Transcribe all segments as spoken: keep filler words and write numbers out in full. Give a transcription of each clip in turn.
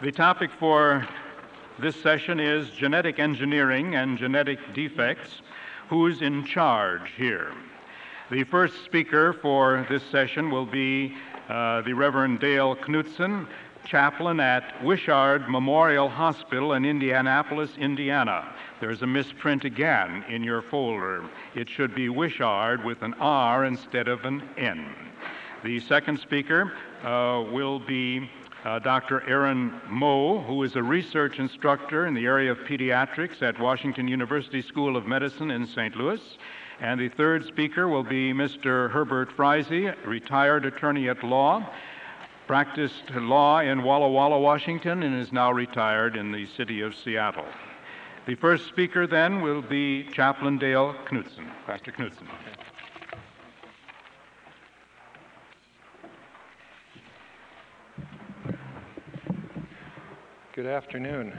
The topic for this session is genetic engineering and genetic defects. Who's in charge here? The first speaker for this session will be uh, the Reverend Dale Knutson, chaplain at Wishard Memorial Hospital in Indianapolis, Indiana. There's a misprint again in your folder. It should be Wishard with an R instead of an N. The second speaker uh, will be uh, Doctor Aaron Moe, who is a research instructor in the area of pediatrics at Washington University School of Medicine in Saint Louis. And the third speaker will be Mister Herbert Frizey, retired attorney at law, practiced law in Walla Walla, Washington, and is now retired in the city of Seattle. The first speaker then will be Chaplain Dale Knutson. Pastor Knutson. Good afternoon.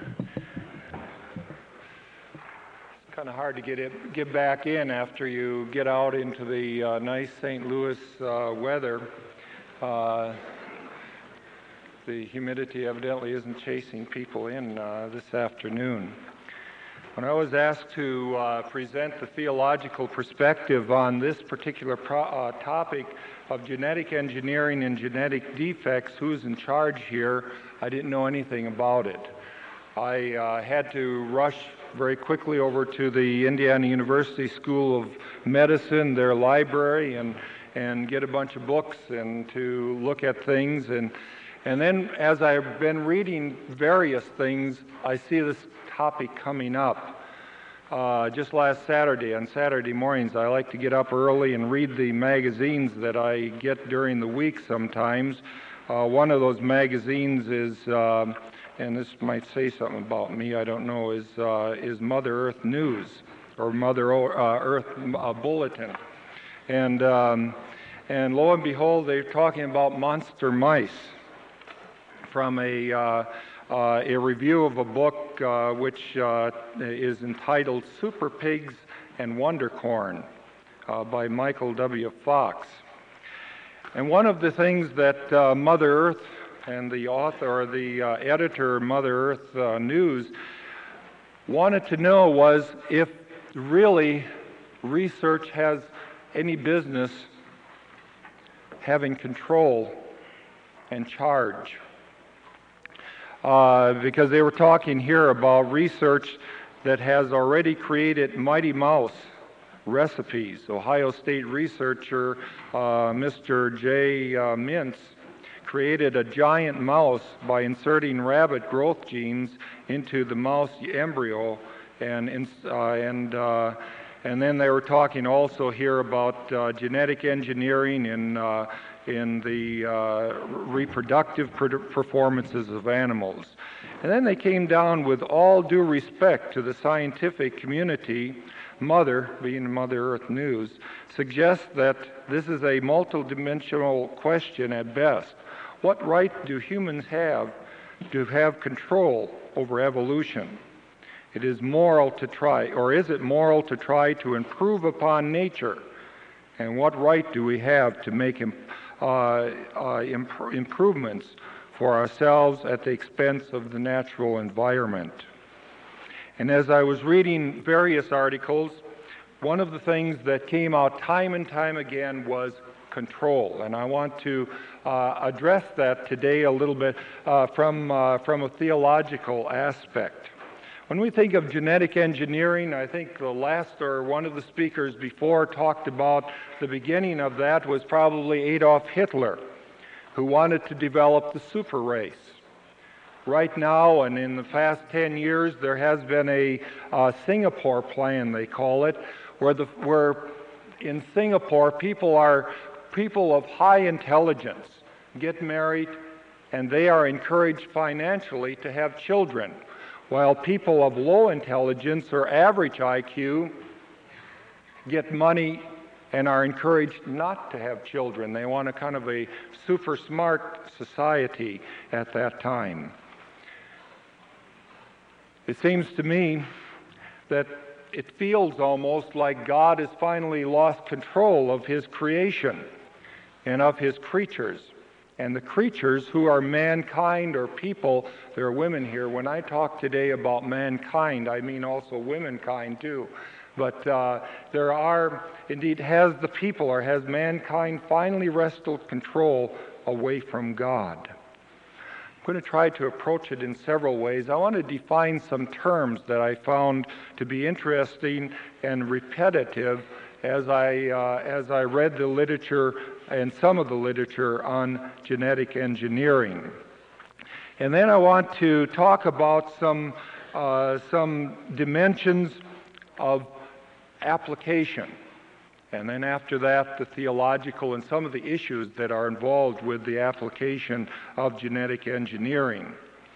It's kind of hard to get it, get back in after you get out into the uh, nice Saint Louis uh, weather. Uh, the humidity evidently isn't chasing people in uh, this afternoon. When I was asked to uh, present the theological perspective on this particular pro- uh, topic of genetic engineering and genetic defects, who's in charge here, I didn't know anything about it. I uh, had to rush very quickly over to the Indiana University School of Medicine, their library, and, and get a bunch of books and to look at things. And, and then as I've been reading various things, I see this topic coming up. Uh, just last Saturday, on Saturday mornings, I like to get up early and read the magazines that I get during the week sometimes. Uh, one of those magazines is, uh, and this might say something about me, I don't know, is, uh, is Mother Earth News, or Mother uh, Earth uh, Bulletin. And, um, and lo and behold, they're talking about monster mice from a... Uh, Uh, a review of a book uh, which uh, is entitled Super Pigs and Wonder Corn uh, by Michael W. Fox. And one of the things that uh, Mother Earth and the author, or the uh, editor of Mother Earth uh, News wanted to know was if really research has any business having control and charge. Uh, because they were talking here about research that has already created Mighty Mouse recipes. Ohio State researcher uh, Mister J. Uh, Mintz created a giant mouse by inserting rabbit growth genes into the mouse embryo, and uh, and uh, and then they were talking also here about uh, genetic engineering in uh, in the uh, reproductive performances of animals. And then they came down, with all due respect to the scientific community, Mother, being Mother Earth News, suggests that this is a multidimensional question at best. What right do humans have to have control over evolution? It is moral to try, or is it moral to try to improve upon nature? And what right do we have to make him Uh, uh, imp- improvements for ourselves at the expense of the natural environment? And as I was reading various articles, one of the things that came out time and time again was control. And I want to uh, address that today a little bit uh, from, uh, from a theological aspect. When we think of genetic engineering, I think the last or one of the speakers before talked about the beginning of that was probably Adolf Hitler, who wanted to develop the super race. Right now, and in the past ten years, there has been a uh, Singapore plan, they call it, where, the, where in Singapore people are people of high intelligence get married, and they are encouraged financially to have children, while people of low intelligence or average I Q get money and are encouraged not to have children. They want a kind of a super smart society at that time. It seems to me that it feels almost like God has finally lost control of his creation and of his creatures. And the creatures who are mankind or people, there are women here. When I talk today about mankind, I mean also womankind too. But uh, there are, indeed, has the people or has mankind finally wrested control away from God? I'm going to try to approach it in several ways. I want to define some terms that I found to be interesting and repetitive as I, uh, as I read the literature and some of the literature on genetic engineering. And then I want to talk about some, uh, some dimensions of application. And then after that, the theological and some of the issues that are involved with the application of genetic engineering.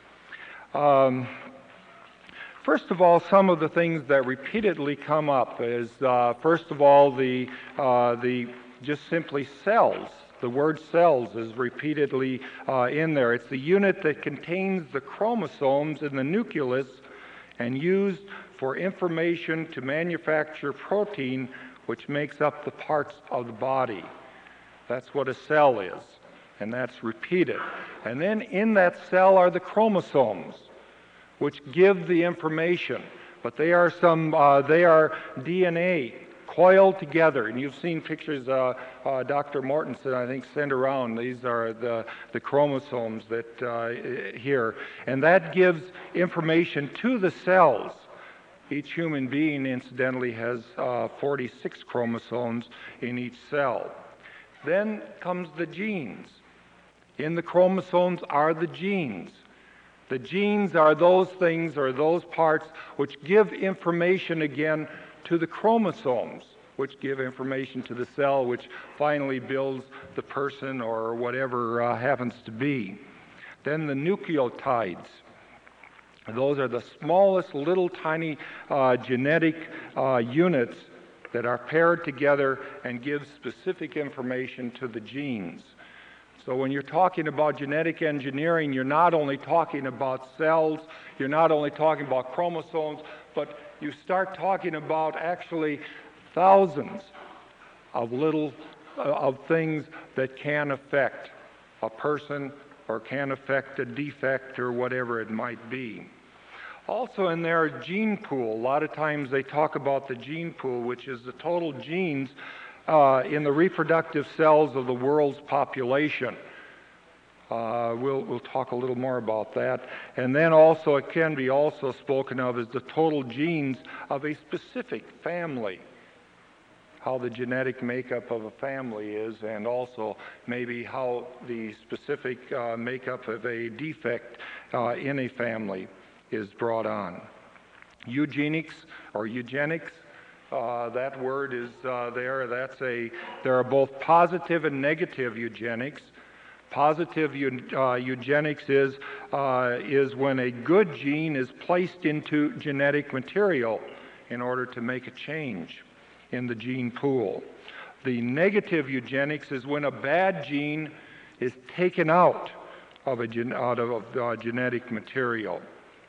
Um, first of all, some of the things that repeatedly come up is, uh, first of all, the, uh, the just simply cells. The word cells is repeatedly uh, in there. It's the unit that contains the chromosomes in the nucleus and used for information to manufacture protein, which makes up the parts of the body. That's what a cell is, and that's repeated. And then in that cell are the chromosomes, which give the information, but they are some, uh, they are D N A coiled together, and you've seen pictures uh, uh, Doctor Mortensen, I think, sent around. These are the, the chromosomes that uh, here, and that gives information to the cells. Each human being, incidentally, has uh, forty-six chromosomes in each cell. Then comes the genes. In the chromosomes are the genes. The genes are those things or those parts which give information again to the chromosomes, which give information to the cell, which finally builds the person or whatever uh, happens to be. Then the nucleotides. Those are the smallest little tiny uh, genetic uh, units that are paired together and give specific information to the genes. So when you're talking about genetic engineering, you're not only talking about cells, you're not only talking about chromosomes, but you start talking about actually thousands of little uh, of things that can affect a person or can affect a defect or whatever it might be. Also in there, gene pool. A lot of times they talk about the gene pool, which is the total genes uh, in the reproductive cells of the world's population. Uh, we'll, we'll talk a little more about that. And then also it can be also spoken of as the total genes of a specific family, how the genetic makeup of a family is, and also maybe how the specific uh, makeup of a defect uh, in a family is brought on. Eugenics or eugenics, uh, that word is uh, there. That's a, there are both positive and negative eugenics. Positive uh, eugenics is, uh, is when a good gene is placed into genetic material in order to make a change in the gene pool. The negative eugenics is when a bad gene is taken out of, a gen out of uh, genetic material.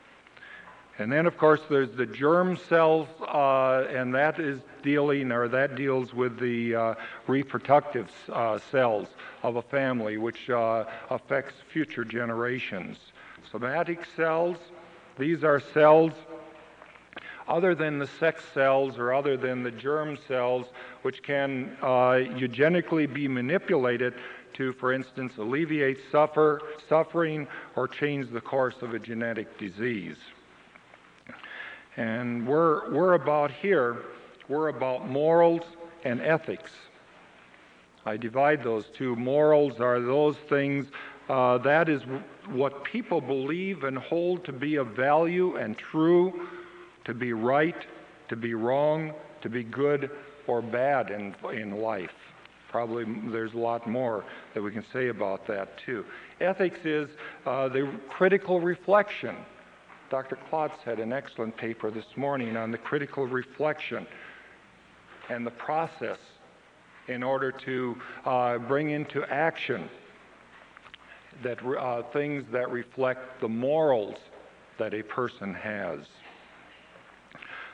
And then, of course, there's the germ cells, uh, and that is dealing, or that deals with the uh, reproductive uh, cells of a family, which uh, affects future generations. Somatic cells, these are cells other than the sex cells or other than the germ cells, which can uh, eugenically be manipulated to, for instance, alleviate suffer, suffering or change the course of a genetic disease. And we're, we're about here, we're about morals and ethics. I divide those two. Morals are those things, uh, that is what people believe and hold to be of value and true, to be right, to be wrong, to be good or bad in, in life. Probably there's a lot more that we can say about that too. Ethics is uh, the critical reflection. Doctor Klotz had an excellent paper this morning on the critical reflection and the process in order to uh, bring into action that uh, things that reflect the morals that a person has.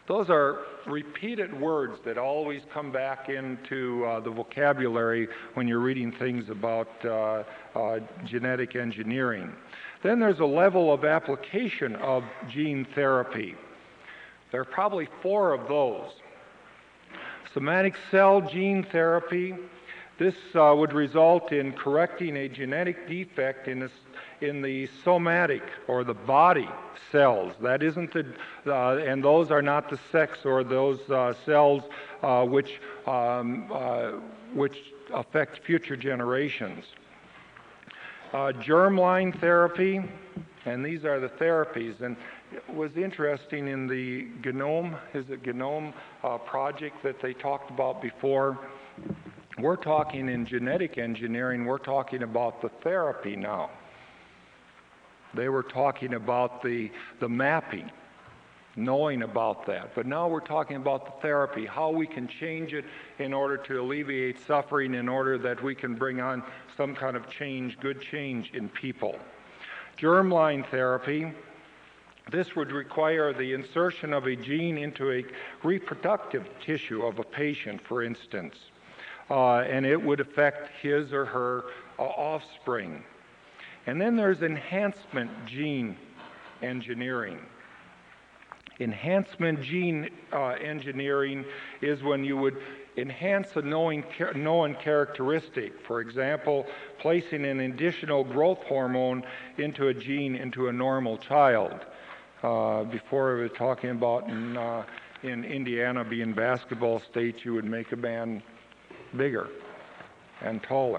Those are repeated words that always come back into uh, the vocabulary when you're reading things about uh, uh, genetic engineering. Then there's a level of application of gene therapy. There are probably four of those. Somatic cell gene therapy. This uh, would result in correcting a genetic defect in, a, in the somatic or the body cells. That isn't the, uh, and those are not the sex or those uh, cells uh, which, um, uh, which affect future generations. Uh, germline therapy, and these are the therapies. And it was interesting in the genome, is it genome uh, project that they talked about before. We're talking in genetic engineering, we're talking about the therapy now. They were talking about the, the mapping, knowing about that. But now we're talking about the therapy, how we can change it in order to alleviate suffering, in order that we can bring on some kind of change, good change in people. Germline therapy, this would require the insertion of a gene into a reproductive tissue of a patient, for instance. Uh, and it would affect his or her uh, offspring. And then there's enhancement gene engineering. Enhancement gene uh, engineering is when you would enhance a known, known characteristic. For example, placing an additional growth hormone into a gene into a normal child. Uh, before we were talking about in, uh, in Indiana being basketball state, you would make a man bigger and taller.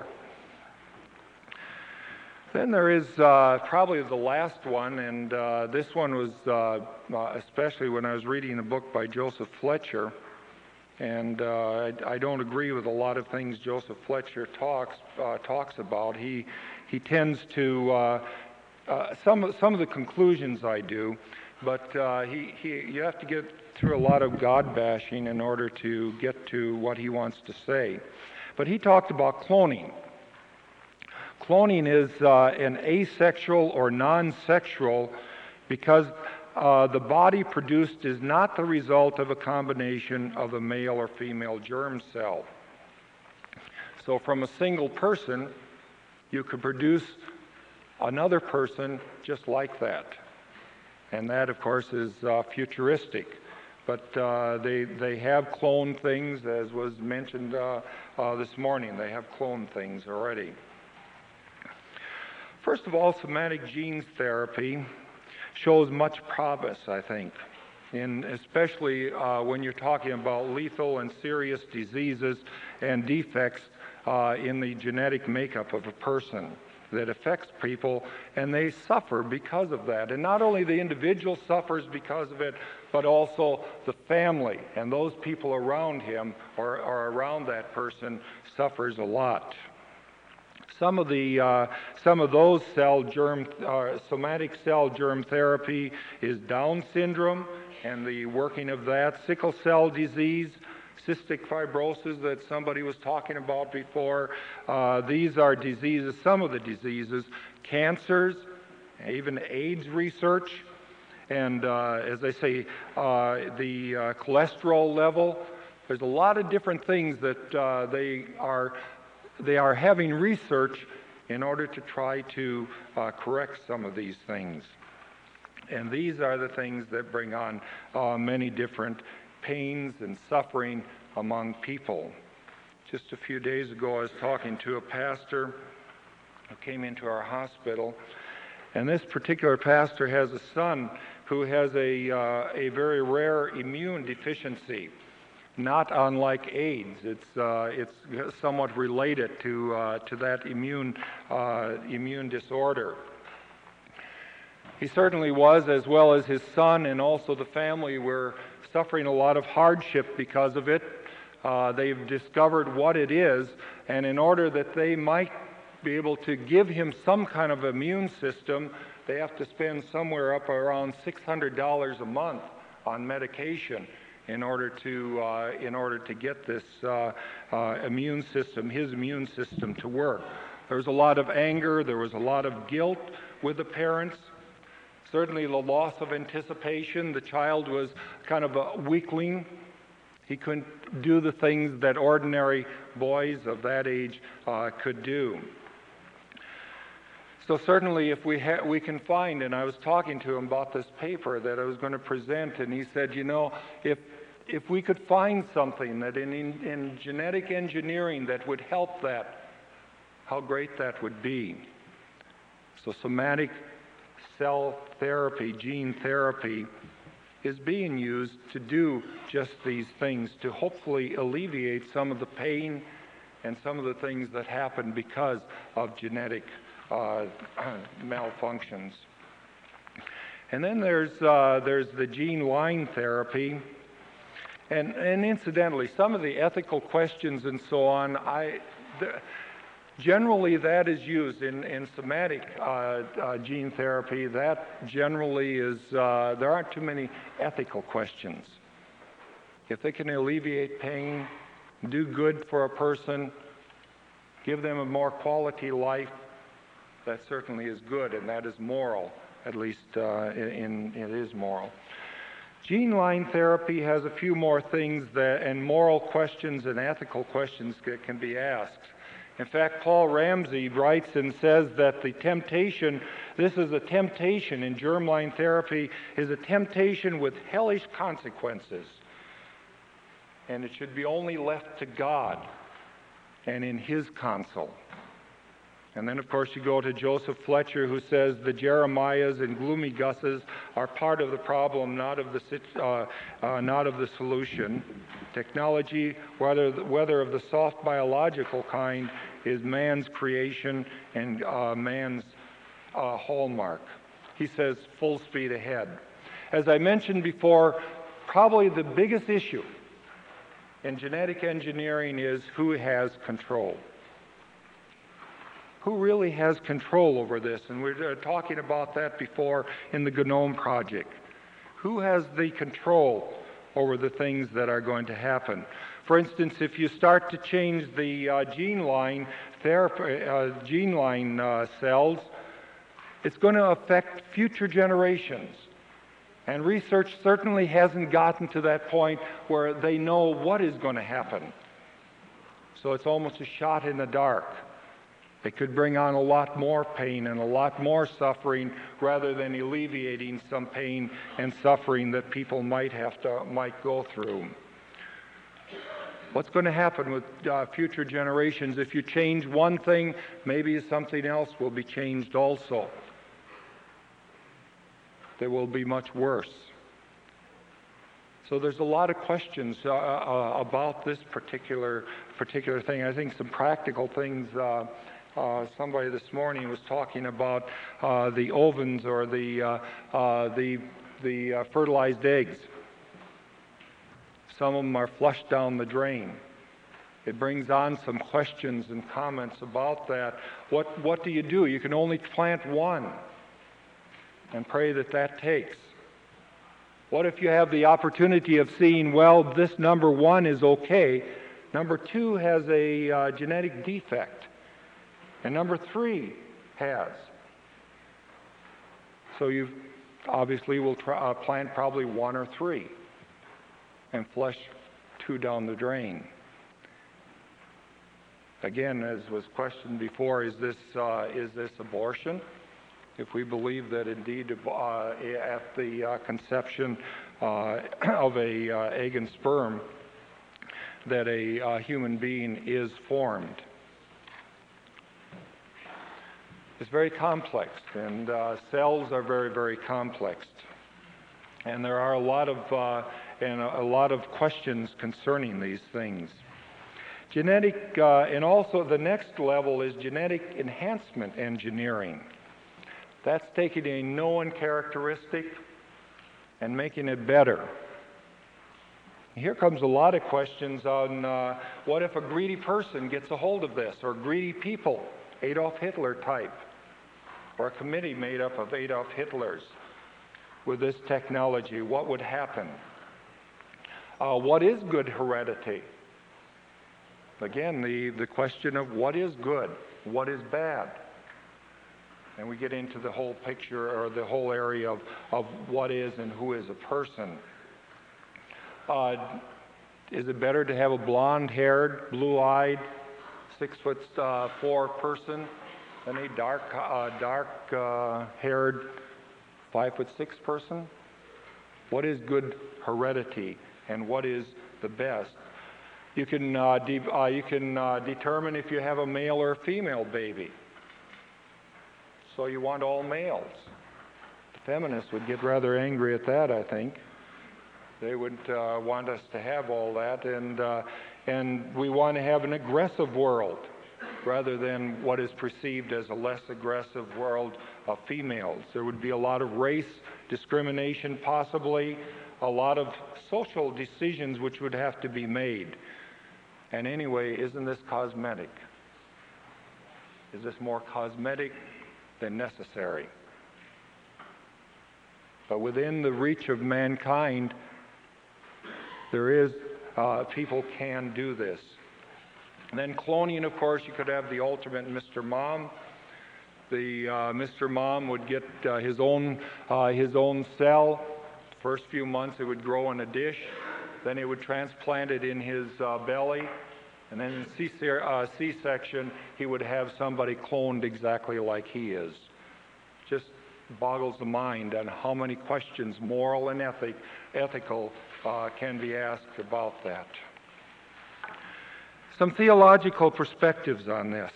Then there is uh, probably the last one, and uh, this one was uh, uh, especially when I was reading a book by Joseph Fletcher, and uh, I, I don't agree with a lot of things Joseph Fletcher talks uh, talks about. He he tends to uh, uh, some some of the conclusions I do, but uh, he he you have to get through a lot of God bashing in order to get to what he wants to say. But he talked about cloning. Cloning is uh, an asexual or non-sexual because uh, the body produced is not the result of a combination of a male or female germ cell. So from a single person, you could produce another person just like that. And that, of course, is uh, futuristic. But uh, they, they have cloned things, as was mentioned uh, uh, this morning. They have cloned things already. First of all, somatic gene therapy shows much promise, I think, in especially uh, when you're talking about lethal and serious diseases and defects uh, in the genetic makeup of a person that affects people, and they suffer because of that. And not only the individual suffers because of it, but also the family and those people around him or, or around that person suffers a lot. Some of the uh, some of those cell germ uh, somatic cell germ therapy is Down syndrome and the working of that, sickle cell disease, cystic fibrosis that somebody was talking about before. Uh, these are diseases, some of the diseases, cancers, even AIDS research, and uh, as I say, uh, the uh, cholesterol level. There's a lot of different things that uh, they are they are having research in order to try to uh, correct some of these things. And these are the things that bring on uh, many different pains and suffering among people. Just a few days ago, I was talking to a pastor who came into our hospital, and this particular pastor has a son who has a, uh, a very rare immune deficiency, not unlike AIDS. It's, uh, it's somewhat related to, uh, to that immune, uh, immune disorder. He certainly was, as well as his son, and also the family were suffering a lot of hardship because of it. Uh, they've discovered what it is, and in order that they might be able to give him some kind of immune system, they have to spend somewhere up around six hundred dollars a month on medication in order to uh, in order to get this uh, uh, immune system, his immune system, to work. There was a lot of anger. There was a lot of guilt with the parents. Certainly the loss of anticipation. The child was kind of a weakling. He couldn't do the things that ordinary boys of that age uh, could do. So certainly if we, ha- we can find, and I was talking to him about this paper that I was going to present, and he said, you know, if, if we could find something that in, in, in genetic engineering that would help that, how great that would be. So somatic cell therapy, gene therapy, is being used to do just these things, to hopefully alleviate some of the pain and some of the things that happen because of genetic uh, malfunctions. And then there's, uh, there's the gene line therapy. And, and incidentally, some of the ethical questions and so on, I, the, generally that is used in, in somatic uh, uh, gene therapy. That generally is, uh, there aren't too many ethical questions. If they can alleviate pain, do good for a person, give them a more quality life, that certainly is good, and that is moral, at least uh, in, in, it is moral. Gene line therapy has a few more things that, and moral questions and ethical questions that can be asked. In fact, Paul Ramsey writes and says that the temptation, this is a temptation in germline therapy, is a temptation with hellish consequences. And it should be only left to God and in His counsel. And then, of course, you go to Joseph Fletcher, who says the Jeremiahs and gloomy Gusses are part of the problem, not of the, uh, uh, not of the solution. Technology, whether, whether of the soft biological kind, is man's creation and uh, man's uh, hallmark. He says full speed ahead. As I mentioned before, probably the biggest issue in genetic engineering is who has control. Who really has control over this? And we were talking about that before in the Genome Project. Who has the control over the things that are going to happen? For instance, if you start to change the uh, gene line therapy, uh, gene line uh, cells, it's going to affect future generations. And research certainly hasn't gotten to that point where they know what is going to happen. So it's almost a shot in the dark. It could bring on a lot more pain and a lot more suffering rather than alleviating some pain and suffering that people might have to, might go through. What's going to happen with uh, future generations? If you change one thing, maybe something else will be changed also. They will be much worse. So there's a lot of questions uh, uh, about this particular particular thing. I think some practical things. Uh, uh, somebody this morning was talking about uh, the ovins or the uh, uh, the the uh, fertilized eggs. Some of them are flushed down the drain. It brings on some questions and comments about that. What what do you do? You can only plant one and pray that that takes. What if you have the opportunity of seeing, well, this number one is okay, number two has a uh, genetic defect, and number three has. So you obviously will try, uh, plant probably one or three and flush two down the drain. Again, as was questioned before, is this, uh, is this abortion? If we believe that indeed uh, at the uh, conception uh, of a uh, egg and sperm that a uh, human being is formed. It's very complex, and uh, cells are very, very complex. And there are a lot of uh, and a lot of questions concerning these things. Genetic, uh, and also the next level is genetic enhancement engineering. That's taking a known characteristic and making it better. Here comes a lot of questions on uh, what if a greedy person gets a hold of this, or greedy people, Adolf Hitler type, or a committee made up of Adolf Hitlers with this technology, what would happen? Uh, what is good heredity? Again, the, the question of what is good, what is bad. and we get into the whole picture or the whole area of, of what is and who is a person. Uh, is it better to have a blonde-haired, blue-eyed, six foot uh, four person than a dark, uh, dark uh, haired, five foot six person? What is good heredity, and what is the best? You can uh, de uh, you can uh, determine if you have a male or a female baby. So you want all males. The feminists would get rather angry at that, I think. They would uh, want us to have all that, and uh, and we want to have an aggressive world rather than what is perceived as a less aggressive world of females. There would be a lot of race discrimination, possibly a lot of social decisions which would have to be made. And anyway, isn't this cosmetic? Is this more cosmetic than necessary? But within the reach of mankind, there is, uh, people can do this. And then cloning, of course, you could have the ultimate Mister Mom. The uh, Mister Mom would get uh, his own uh, his own cell. First few months it would grow in a dish. Then it would transplant it in his uh, belly. And then in C uh, C-section, he would have somebody cloned exactly like he is. Just boggles the mind on how many questions, moral and ethic, ethical, uh, can be asked about that. Some theological perspectives on this.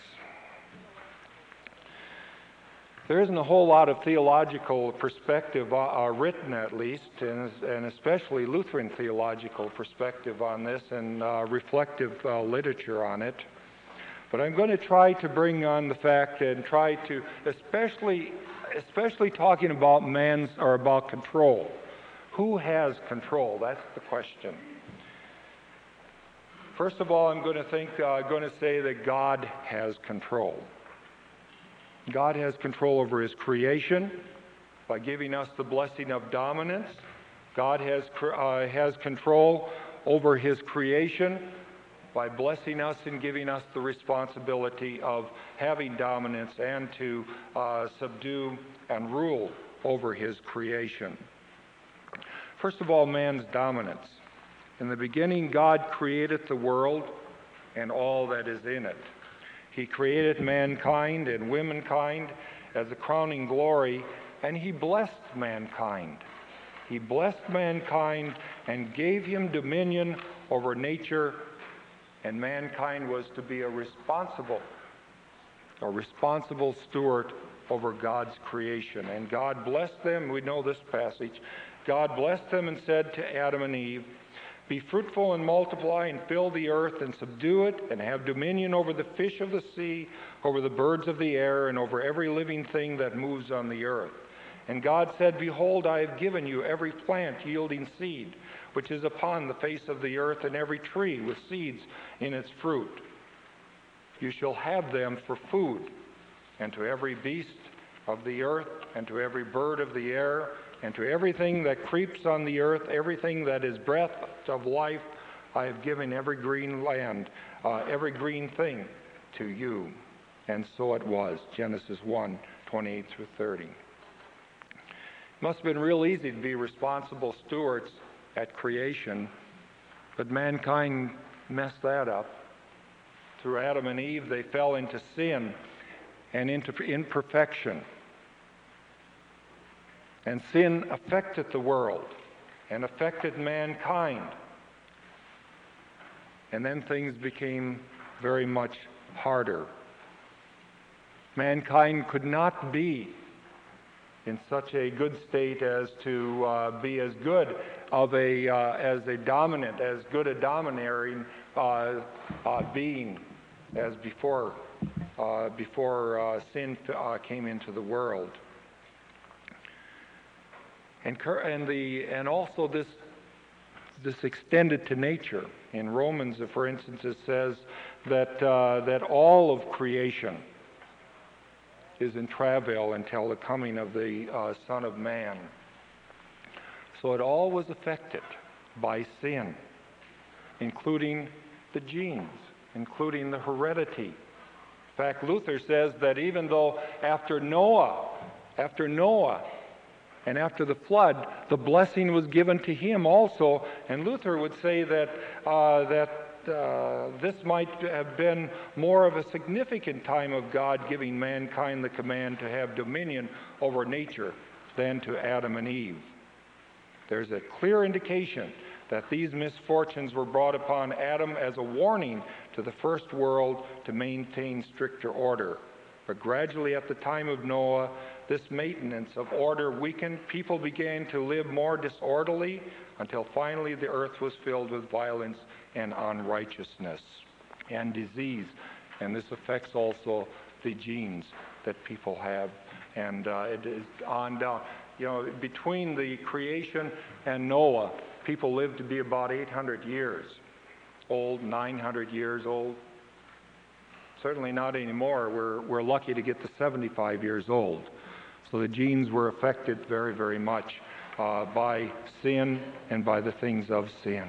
There isn't a whole lot of theological perspective uh, uh, written, at least, and, and especially Lutheran theological perspective on this, and uh, reflective uh, literature on it. But I'm going to try to bring on the fact and try to, especially, especially talking about man's or about control. Who has control? That's the question. First of all, I'm going to think, uh, going to say that God has control. God has control over His creation by giving us the blessing of dominance. God has uh, has control over His creation by blessing us and giving us the responsibility of having dominance and to uh, subdue and rule over His creation. First of all, man's dominance. In the beginning, God created the world and all that is in it. He created mankind and womankind as a crowning glory, and He blessed mankind. He blessed mankind and gave him dominion over nature, and mankind was to be a responsible, a responsible steward over God's creation. And God blessed them. We know this passage. God blessed them and said to Adam and Eve, "Be fruitful and multiply and fill the earth and subdue it and have dominion over the fish of the sea, over the birds of the air, and over every living thing that moves on the earth." And God said, "Behold, I have given you every plant yielding seed, which is upon the face of the earth, and every tree with seeds in its fruit. You shall have them for food, and to every beast of the earth, and to every bird of the air, and to everything that creeps on the earth, everything that is breath of life, I have given every green land, uh, every green thing to you." And so it was. Genesis one, twenty-eight through thirty. It must have been real easy to be responsible stewards at creation, but mankind messed that up. Through Adam and Eve, they fell into sin and into imperfection. And sin affected the world and affected mankind. And then things became very much harder. Mankind could not be in such a good state as to uh, be as good of a, uh, as a dominant, as good a domineering uh, uh, being as before, uh, before uh, sin uh, came into the world. And, and, the, and also this, this extended to nature. In Romans, for instance, it says that, uh, that all of creation is in travail until the coming of the uh, Son of Man. So it all was affected by sin, including the genes, including the heredity In fact, Luther says that even though after Noah, after Noah, and after the flood, the blessing was given to him also, and Luther would say that uh, that uh, this might have been more of a significant time of God giving mankind the command to have dominion over nature than to Adam and Eve. There's a clear indication that these misfortunes were brought upon Adam as a warning to the first world to maintain stricter order. But gradually at the time of Noah, this maintenance of order weakened. People began to live more disorderly until finally the earth was filled with violence and unrighteousness and disease. And this affects also the genes that people have. And uh, it is on down. You know, between the creation and Noah, people lived to be about eight hundred years old, nine hundred years old. Certainly not anymore. We're, we're lucky to get to seventy-five years old. So the genes were affected very, very much uh, by sin and by the things of sin.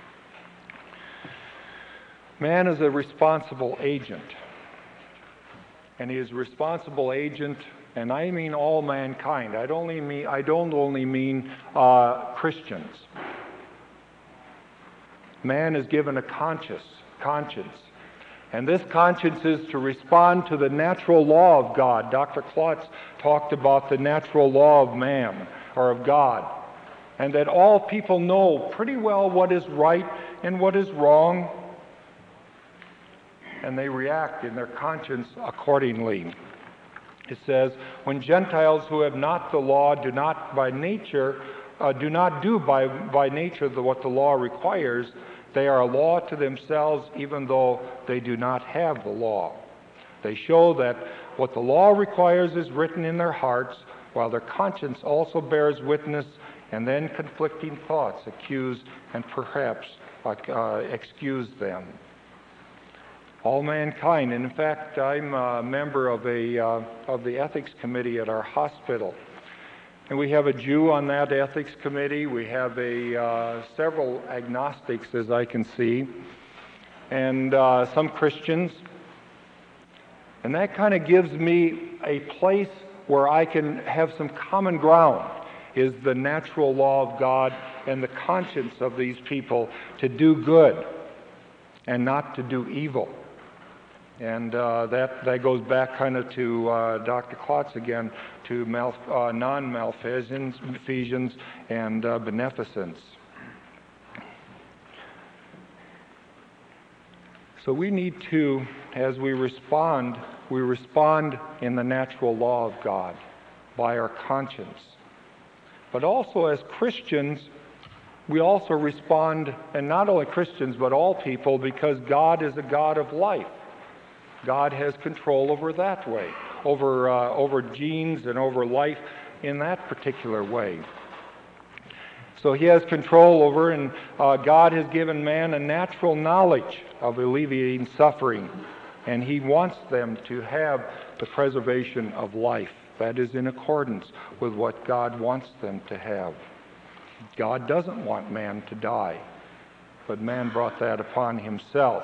Man is a responsible agent. And he is a responsible agent, and I mean all mankind. I don't only mean, I don't only mean uh, Christians. Man is given a conscious conscience. And this conscience is to respond to the natural law of God. Doctor Klotz talked about the natural law of man, or of God, and that all people know pretty well what is right and what is wrong, and they react in their conscience accordingly. It says, when Gentiles who have not the law do not by nature, uh, do not do by, by nature the, what the law requires, they are a law to themselves even though they do not have the law. They show that what the law requires is written in their hearts, while their conscience also bears witness, and then conflicting thoughts accuse and perhaps uh, uh, excuse them. All mankind, and in fact, I'm a member of, a, uh, of the ethics committee at our hospital. And we have a Jew on that ethics committee. We have a, uh, several agnostics, as I can see, and uh, some Christians. And that kind of gives me a place where I can have some common ground, is the natural law of God and the conscience of these people to do good and not to do evil. And uh, that, that goes back kind of to uh, Doctor Klotz again, to mal, uh, non-malfeasance Ephesians, and uh, beneficence. So we need to, as we respond, we respond in the natural law of God by our conscience. But also as Christians, we also respond, and not only Christians, but all people, because God is a God of life. God has control over that way, over, uh, over genes and over life in that particular way. So he has control over, and uh, God has given man a natural knowledge of alleviating suffering, and he wants them to have the preservation of life. That is in accordance with what God wants them to have. God doesn't want man to die, but man brought that upon himself.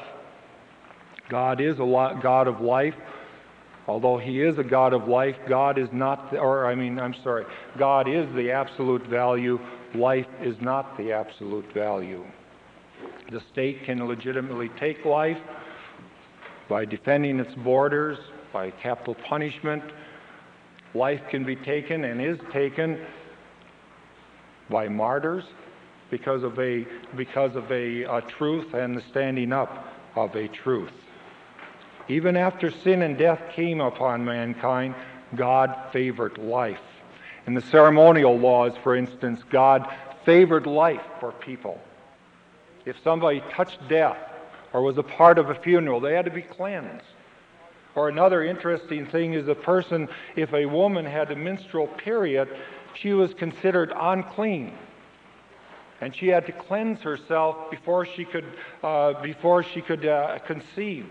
God is a God of life. Although he is a God of life, God is not, or I mean, I'm sorry, God is the absolute value. Life is not the absolute value. The state can legitimately take life by defending its borders, by capital punishment. Life can be taken and is taken by martyrs because of a, because of a, a truth and the standing up of a truth. Even after sin and death came upon mankind, God favored life. In the ceremonial laws, for instance, God favored life for people. If somebody touched death or was a part of a funeral, they had to be cleansed. Or another interesting thing is a person, if a woman had a menstrual period, she was considered unclean. And she had to cleanse herself before she could, uh, before she could uh, conceive.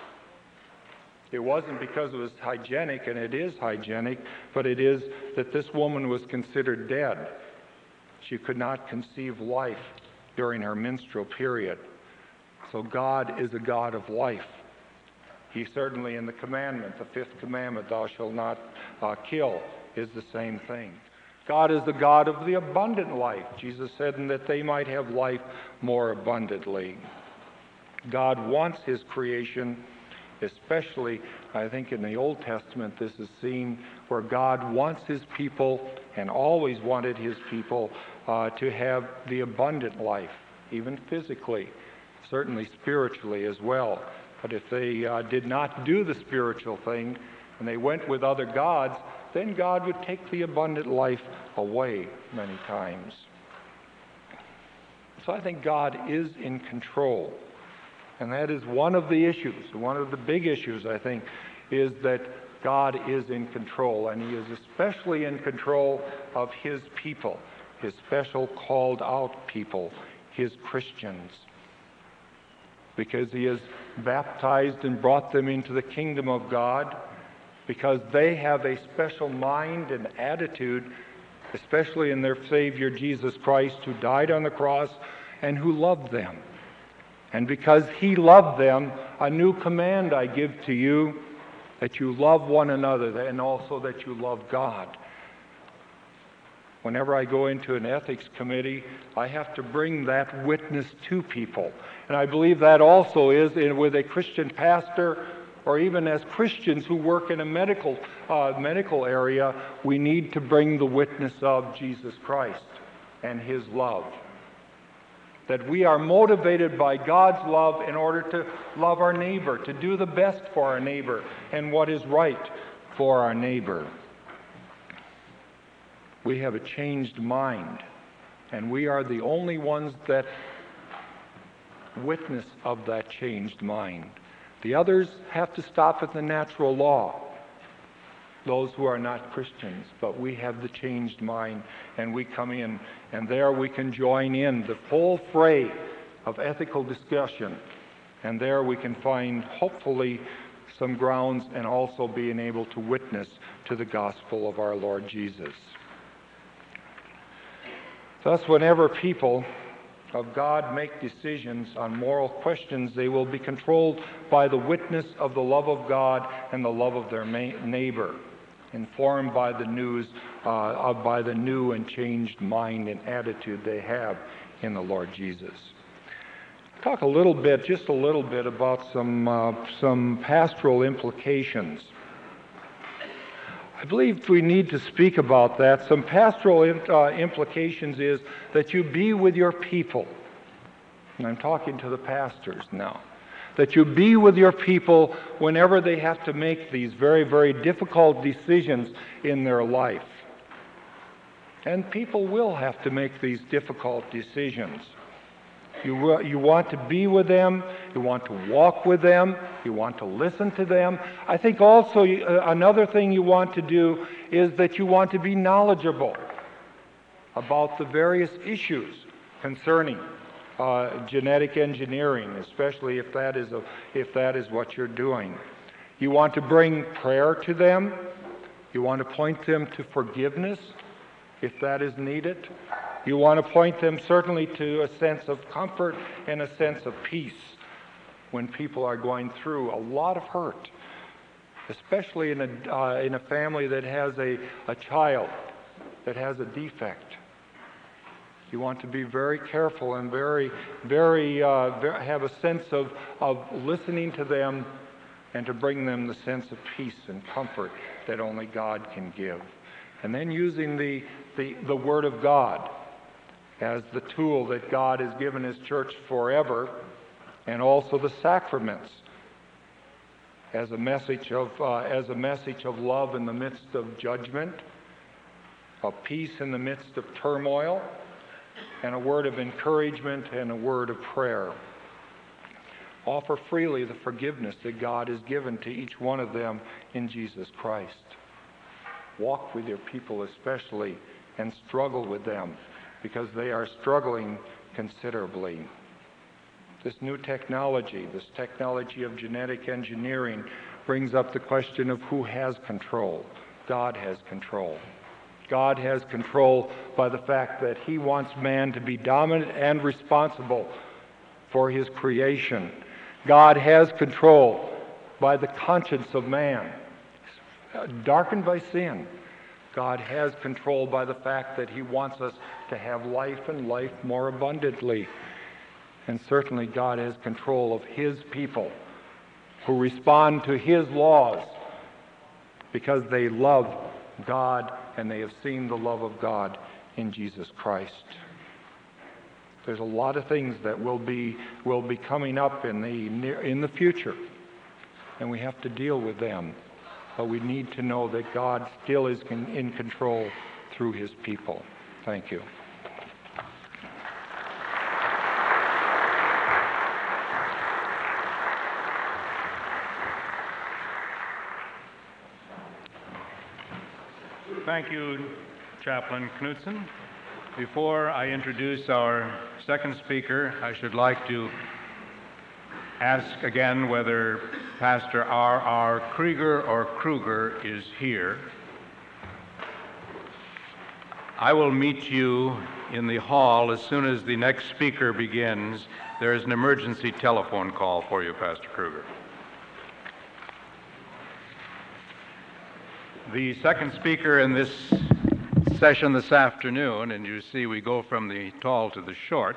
It wasn't because it was hygienic, and it is hygienic, but it is that this woman was considered dead. She could not conceive life during her menstrual period. So God is a God of life. He certainly, in the commandment, the fifth commandment, thou shalt not uh, kill, is the same thing. God is the God of the abundant life. Jesus said, and that they might have life more abundantly. God wants his creation, especially, I think in the Old Testament, this is seen where God wants his people, and always wanted his people, uh, to have the abundant life, even physically, certainly spiritually as well. But if they uh, did not do the spiritual thing, and they went with other gods, then God would take the abundant life away many times. So I think God is in control. And that is one of the issues, one of the big issues, I think, is that God is in control. And he is especially in control of his people, his special called out people, his Christians. Because he has baptized and brought them into the kingdom of God, because they have a special mind and attitude, especially in their Savior Jesus Christ, who died on the cross and who loved them. And because he loved them, a new command I give to you, that you love one another, and also that you love God. Whenever I go into an ethics committee, I have to bring that witness to people. And I believe that also is in, with a Christian pastor, or even as Christians who work in a medical, uh, medical area, we need to bring the witness of Jesus Christ and his love. That we are motivated by God's love in order to love our neighbor, to do the best for our neighbor, and what is right for our neighbor. We have a changed mind, and we are the only ones that witness of that changed mind. The others have to stop at the natural law, those who are not Christians, but we have the changed mind, and we come in, and there we can join in the whole fray of ethical discussion, and there we can find, hopefully, some grounds, and also being able to witness to the gospel of our Lord Jesus. Thus, whenever people of God make decisions on moral questions, they will be controlled by the witness of the love of God and the love of their neighbor, informed by the news, uh, by the new and changed mind and attitude they have in the Lord Jesus. Talk a little bit, just a little bit, about some uh, some pastoral implications. I believe we need to speak about that. Some pastoral uh, implications is that you be with your people. And I'm talking to the pastors now. That you be with your people whenever they have to make these very, very difficult decisions in their life. And people will have to make these difficult decisions. You, you want to be with them, you want to walk with them, you want to listen to them. I think also uh, another thing you want to do is that you want to be knowledgeable about the various issues concerning uh, genetic engineering, especially if that is a, if that is what you're doing. You want to bring prayer to them. You want to point them to forgiveness if that is needed. You want to point them certainly to a sense of comfort and a sense of peace when people are going through a lot of hurt, especially in a, uh, in a family that has a, a child that has a defect. You want to be very careful and very, very, uh, very have a sense of, of listening to them and to bring them the sense of peace and comfort that only God can give. And then using the, the, the Word of God as the tool that God has given his church forever, and also the sacraments as a message of uh, as a message of love in the midst of judgment, of peace in the midst of turmoil, and a word of encouragement and a word of prayer. Offer freely the forgiveness that God has given to each one of them in Jesus Christ. Walk with your people especially and struggle with them, because they are struggling considerably. This new technology, this technology of genetic engineering, brings up the question of who has control. God has control. God has control by the fact that he wants man to be dominant and responsible for his creation. God has control by the conscience of man, darkened by sin. God has control by the fact that He wants us to have life and life more abundantly. And certainly God has control of His people who respond to His laws because they love God and they have seen the love of God in Jesus Christ. There's a lot of things that will be will be coming up in the near, in the future, and we have to deal with them. But we need to know that God still is in, in control through His people. Thank you. Thank you, Chaplain Knudsen. Before I introduce our second speaker, I should like to ask again whether Pastor R R Krieger or Kruger is here. I will meet you in the hall as soon as the next speaker begins. There is an emergency telephone call for you, Pastor Kruger. The second speaker in this session this afternoon, and you see we go from the tall to the short.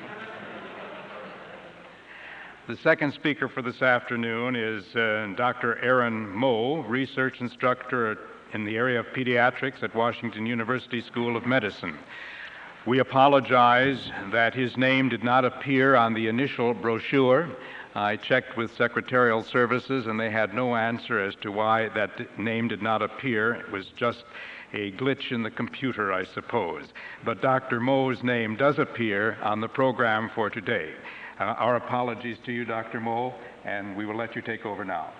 The second speaker for this afternoon is uh, Doctor Aaron Moe, research instructor in the area of pediatrics at Washington University School of Medicine. We apologize that his name did not appear on the initial brochure. I checked with Secretarial Services and they had no answer as to why that name did not appear. It was just a glitch in the computer, I suppose. But Doctor Moe's name does appear on the program for today. Uh, our apologies to you, Doctor Moe, and we will let you take over now.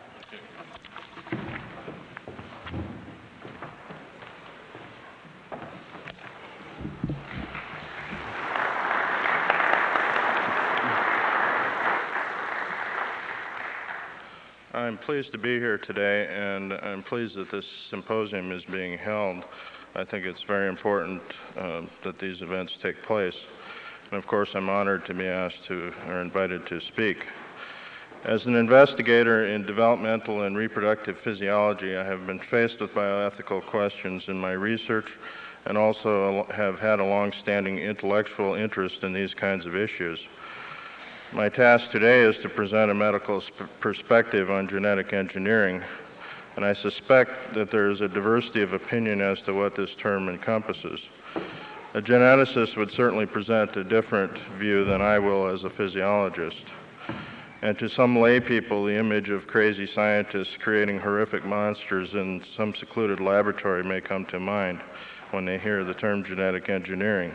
I'm pleased to be here today, and I'm pleased that this symposium is being held. I think it's very important uh, that these events take place. And of course, I'm honored to be asked to, or invited to speak. As an investigator in developmental and reproductive physiology, I have been faced with bioethical questions in my research and also have had a long-standing intellectual interest in these kinds of issues. My task today is to present a medical sp- perspective on genetic engineering, and I suspect that there is a diversity of opinion as to what this term encompasses. A geneticist would certainly present a different view than I will as a physiologist. And to some lay people, the image of crazy scientists creating horrific monsters in some secluded laboratory may come to mind when they hear the term genetic engineering.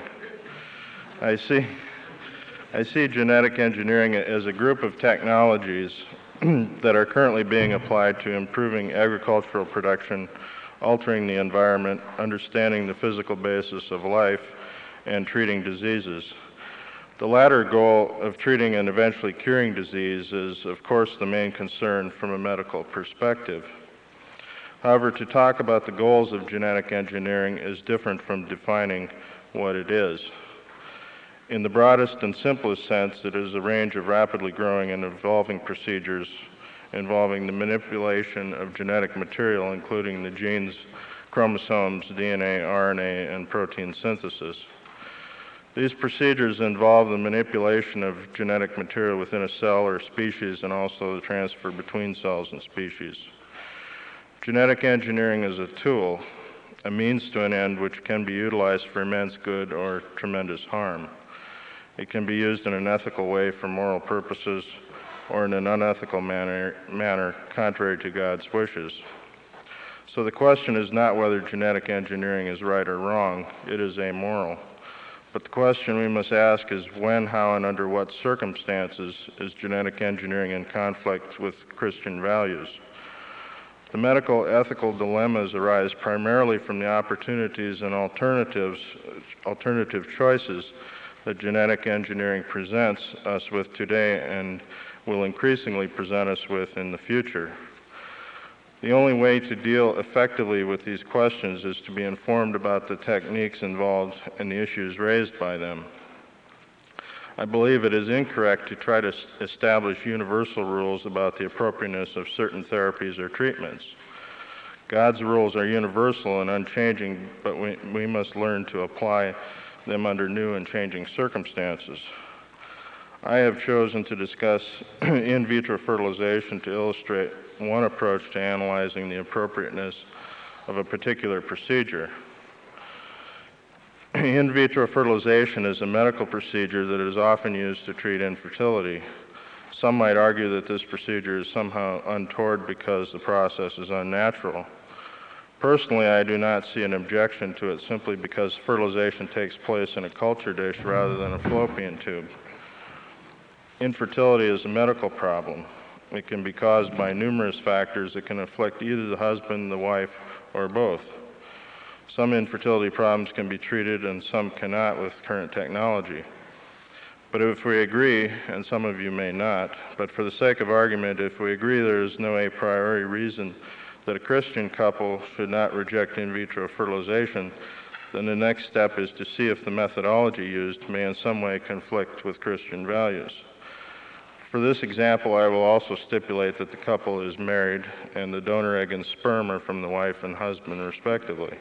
I see I see genetic engineering as a group of technologies that are currently being applied to improving agricultural production, altering the environment, understanding the physical basis of life, and treating diseases. The latter goal of treating and eventually curing disease is, of course, the main concern from a medical perspective. However, to talk about the goals of genetic engineering is different from defining what it is. In the broadest and simplest sense, it is a range of rapidly growing and evolving procedures involving the manipulation of genetic material, including the genes, chromosomes, D N A, R N A, and protein synthesis. These procedures involve the manipulation of genetic material within a cell or species and also the transfer between cells and species. Genetic engineering is a tool, a means to an end which can be utilized for immense good or tremendous harm. It can be used in an ethical way for moral purposes or in an unethical manner, manner contrary to God's wishes. So the question is not whether genetic engineering is right or wrong, it is amoral. But the question we must ask is when, how, and under what circumstances is genetic engineering in conflict with Christian values? The medical ethical dilemmas arise primarily from the opportunities and alternatives, alternative choices that genetic engineering presents us with today and will increasingly present us with in the future. The only way to deal effectively with these questions is to be informed about the techniques involved and the issues raised by them. I believe it is incorrect to try to s- establish universal rules about the appropriateness of certain therapies or treatments. God's rules are universal and unchanging, but we, we must learn to apply them under new and changing circumstances. I have chosen to discuss in vitro fertilization to illustrate one approach to analyzing the appropriateness of a particular procedure. In vitro fertilization is a medical procedure that is often used to treat infertility. Some might argue that this procedure is somehow untoward because the process is unnatural. Personally, I do not see an objection to it simply because fertilization takes place in a culture dish rather than a fallopian tube. Infertility is a medical problem. It can be caused by numerous factors that can afflict either the husband, the wife, or both. Some infertility problems can be treated and some cannot with current technology. But if we agree, and some of you may not, but for the sake of argument, if we agree there is no a priori reason that a Christian couple should not reject in vitro fertilization, then the next step is to see if the methodology used may in some way conflict with Christian values. For this example, I will also stipulate that the couple is married and the donor egg and sperm are from the wife and husband respectively.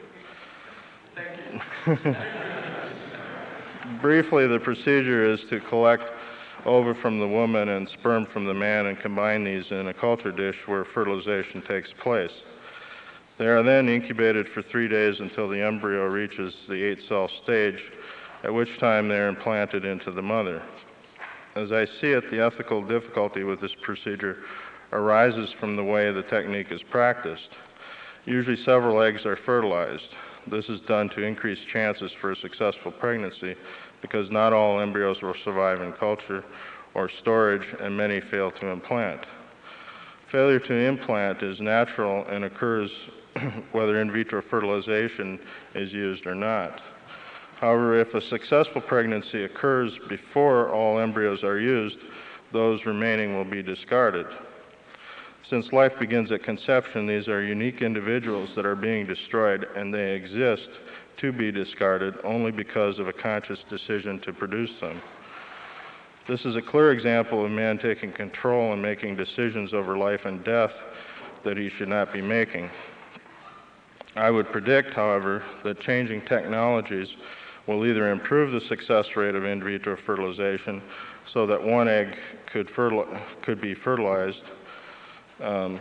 Briefly, the procedure is to collect ova from the woman and sperm from the man and combine these in a culture dish where fertilization takes place. They are then incubated for three days until the embryo reaches the eight-cell stage, at which time they are implanted into the mother. As I see it, the ethical difficulty with this procedure arises from the way the technique is practiced. Usually several eggs are fertilized. This is done to increase chances for a successful pregnancy because not all embryos will survive in culture or storage, and many fail to implant. Failure to implant is natural and occurs whether in vitro fertilization is used or not. However, if a successful pregnancy occurs before all embryos are used, those remaining will be discarded. Since life begins at conception, these are unique individuals that are being destroyed, and they exist to be discarded only because of a conscious decision to produce them. This is a clear example of man taking control and making decisions over life and death that he should not be making. I would predict, however, that changing technologies will either improve the success rate of in vitro fertilization so that one egg could, fertil- could be fertilized um,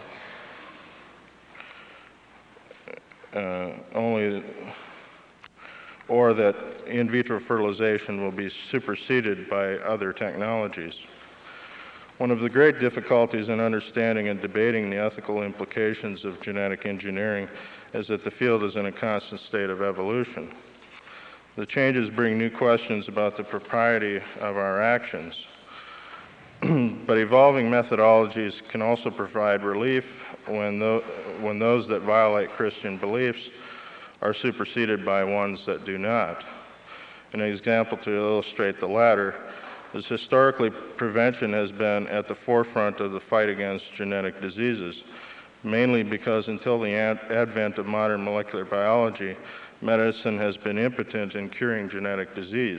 uh, only, or that in vitro fertilization will be superseded by other technologies. One of the great difficulties in understanding and debating the ethical implications of genetic engineering is that the field is in a constant state of evolution. The changes bring new questions about the propriety of our actions. But evolving methodologies can also provide relief when, tho- when those that violate Christian beliefs are superseded by ones that do not. An example to illustrate the latter is historically prevention has been at the forefront of the fight against genetic diseases, mainly because until the ad- advent of modern molecular biology, medicine has been impotent in curing genetic disease.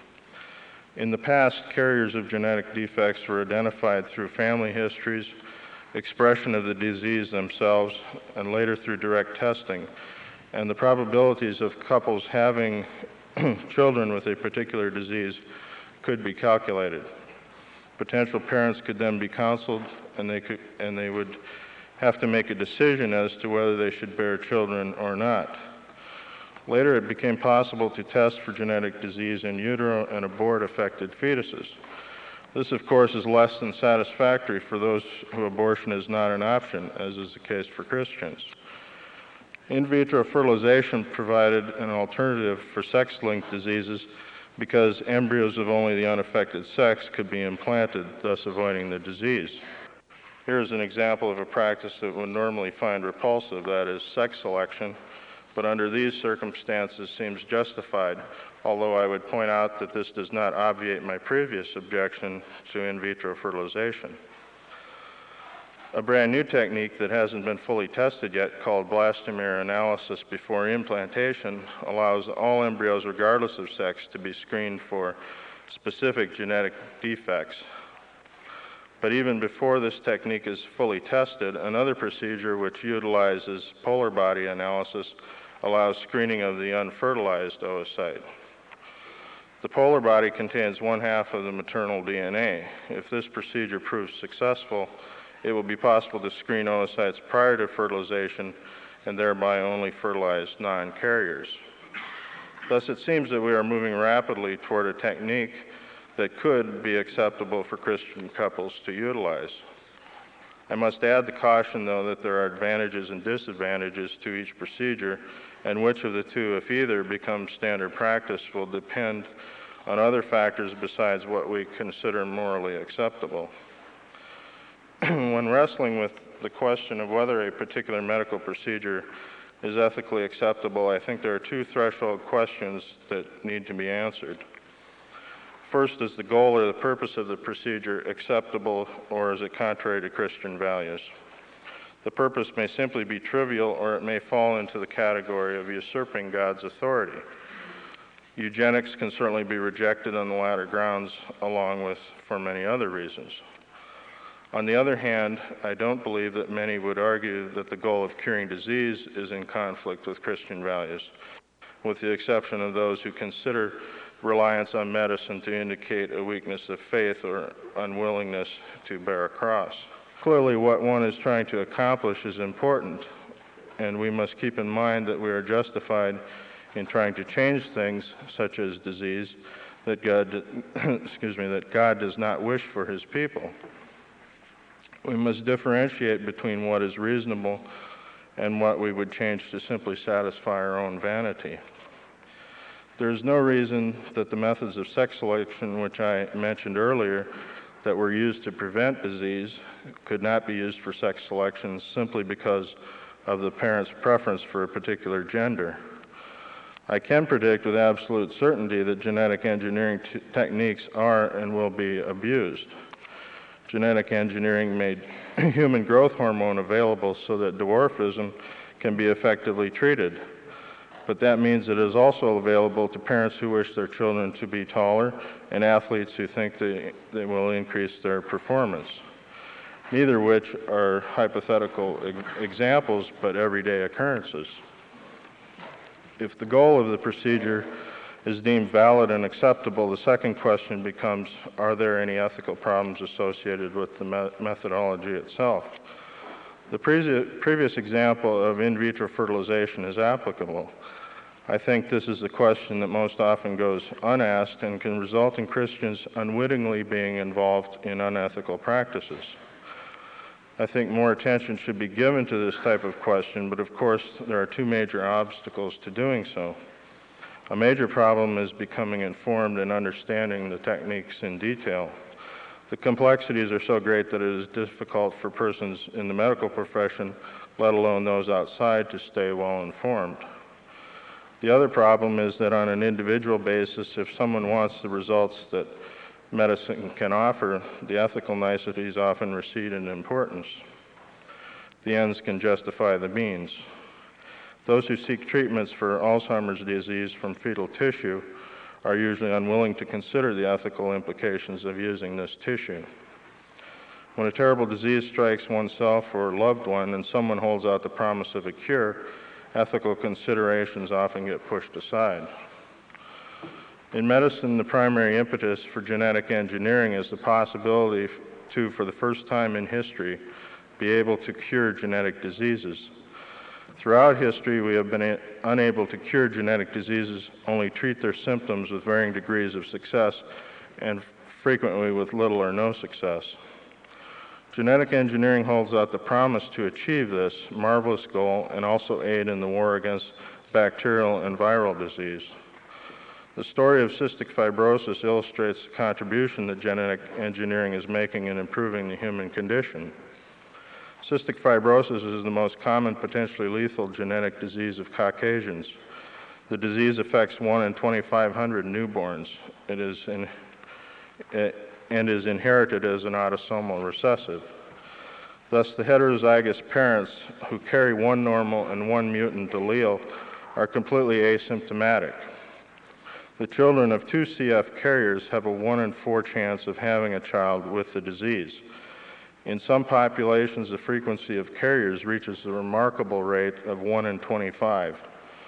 In the past, carriers of genetic defects were identified through family histories, expression of the disease themselves, and later through direct testing. And the probabilities of couples having children with a particular disease could be calculated. Potential parents could then be counseled, and they could, and they would have to make a decision as to whether they should bear children or not. Later, it became possible to test for genetic disease in utero and abort affected fetuses. This, of course, is less than satisfactory for those who abortion is not an option, as is the case for Christians. In vitro fertilization provided an alternative for sex-linked diseases because embryos of only the unaffected sex could be implanted, thus avoiding the disease. Here is an example of a practice that would normally find repulsive, that is, sex selection, but under these circumstances seems justified, although I would point out that this does not obviate my previous objection to in vitro fertilization. A brand new technique that hasn't been fully tested yet, called blastomere analysis before implantation, allows all embryos, regardless of sex, to be screened for specific genetic defects. But even before this technique is fully tested, another procedure which utilizes polar body analysis allows screening of the unfertilized oocyte. The polar body contains one half of the maternal D N A. If this procedure proves successful, it will be possible to screen oocytes prior to fertilization and thereby only fertilize non-carriers. Thus, it seems that we are moving rapidly toward a technique that could be acceptable for Christian couples to utilize. I must add the caution, though, that there are advantages and disadvantages to each procedure, and which of the two, if either, becomes standard practice will depend on other factors besides what we consider morally acceptable. When wrestling with the question of whether a particular medical procedure is ethically acceptable, I think there are two threshold questions that need to be answered. First, is the goal or the purpose of the procedure acceptable, or is it contrary to Christian values? The purpose may simply be trivial, or it may fall into the category of usurping God's authority. Eugenics can certainly be rejected on the latter grounds, along with for many other reasons. On the other hand, I don't believe that many would argue that the goal of curing disease is in conflict with Christian values, with the exception of those who consider reliance on medicine to indicate a weakness of faith or unwillingness to bear a cross. Clearly, what one is trying to accomplish is important, and we must keep in mind that we are justified in trying to change things, such as disease, that God, excuse me, that God does not wish for his people. We must differentiate between what is reasonable and what we would change to simply satisfy our own vanity. There is no reason that the methods of sex selection, which I mentioned earlier, that were used to prevent disease could not be used for sex selection simply because of the parent's preference for a particular gender. I can predict with absolute certainty that genetic engineering t- techniques are and will be abused. Genetic engineering made human growth hormone available so that dwarfism can be effectively treated. But that means it is also available to parents who wish their children to be taller and athletes who think they, they will increase their performance. Neither which are hypothetical e- examples, but everyday occurrences. If the goal of the procedure is deemed valid and acceptable, the second question becomes, are there any ethical problems associated with the me- methodology itself? The pre- previous example of in vitro fertilization is applicable. I think this is a question that most often goes unasked and can result in Christians unwittingly being involved in unethical practices. I think more attention should be given to this type of question, but of course there are two major obstacles to doing so. A major problem is becoming informed and understanding the techniques in detail. The complexities are so great that it is difficult for persons in the medical profession, let alone those outside, to stay well informed. The other problem is that on an individual basis, if someone wants the results that medicine can offer, the ethical niceties often recede in importance. The ends can justify the means. Those who seek treatments for Alzheimer's disease from fetal tissue are usually unwilling to consider the ethical implications of using this tissue. When a terrible disease strikes oneself or a loved one and someone holds out the promise of a cure, ethical considerations often get pushed aside. In medicine, the primary impetus for genetic engineering is the possibility to, for the first time in history, be able to cure genetic diseases. Throughout history, we have been a- unable to cure genetic diseases, only treat their symptoms with varying degrees of success, and frequently with little or no success. Genetic engineering holds out the promise to achieve this marvelous goal and also aid in the war against bacterial and viral disease. The story of cystic fibrosis illustrates the contribution that genetic engineering is making in improving the human condition. Cystic fibrosis is the most common potentially lethal genetic disease of Caucasians. The disease affects one in twenty-five hundred newborns. It is in, it, and is inherited as an autosomal recessive. Thus, the heterozygous parents who carry one normal and one mutant allele are completely asymptomatic. The children of two C F carriers have a one in four chance of having a child with the disease. In some populations, the frequency of carriers reaches a remarkable rate of one in twenty-five.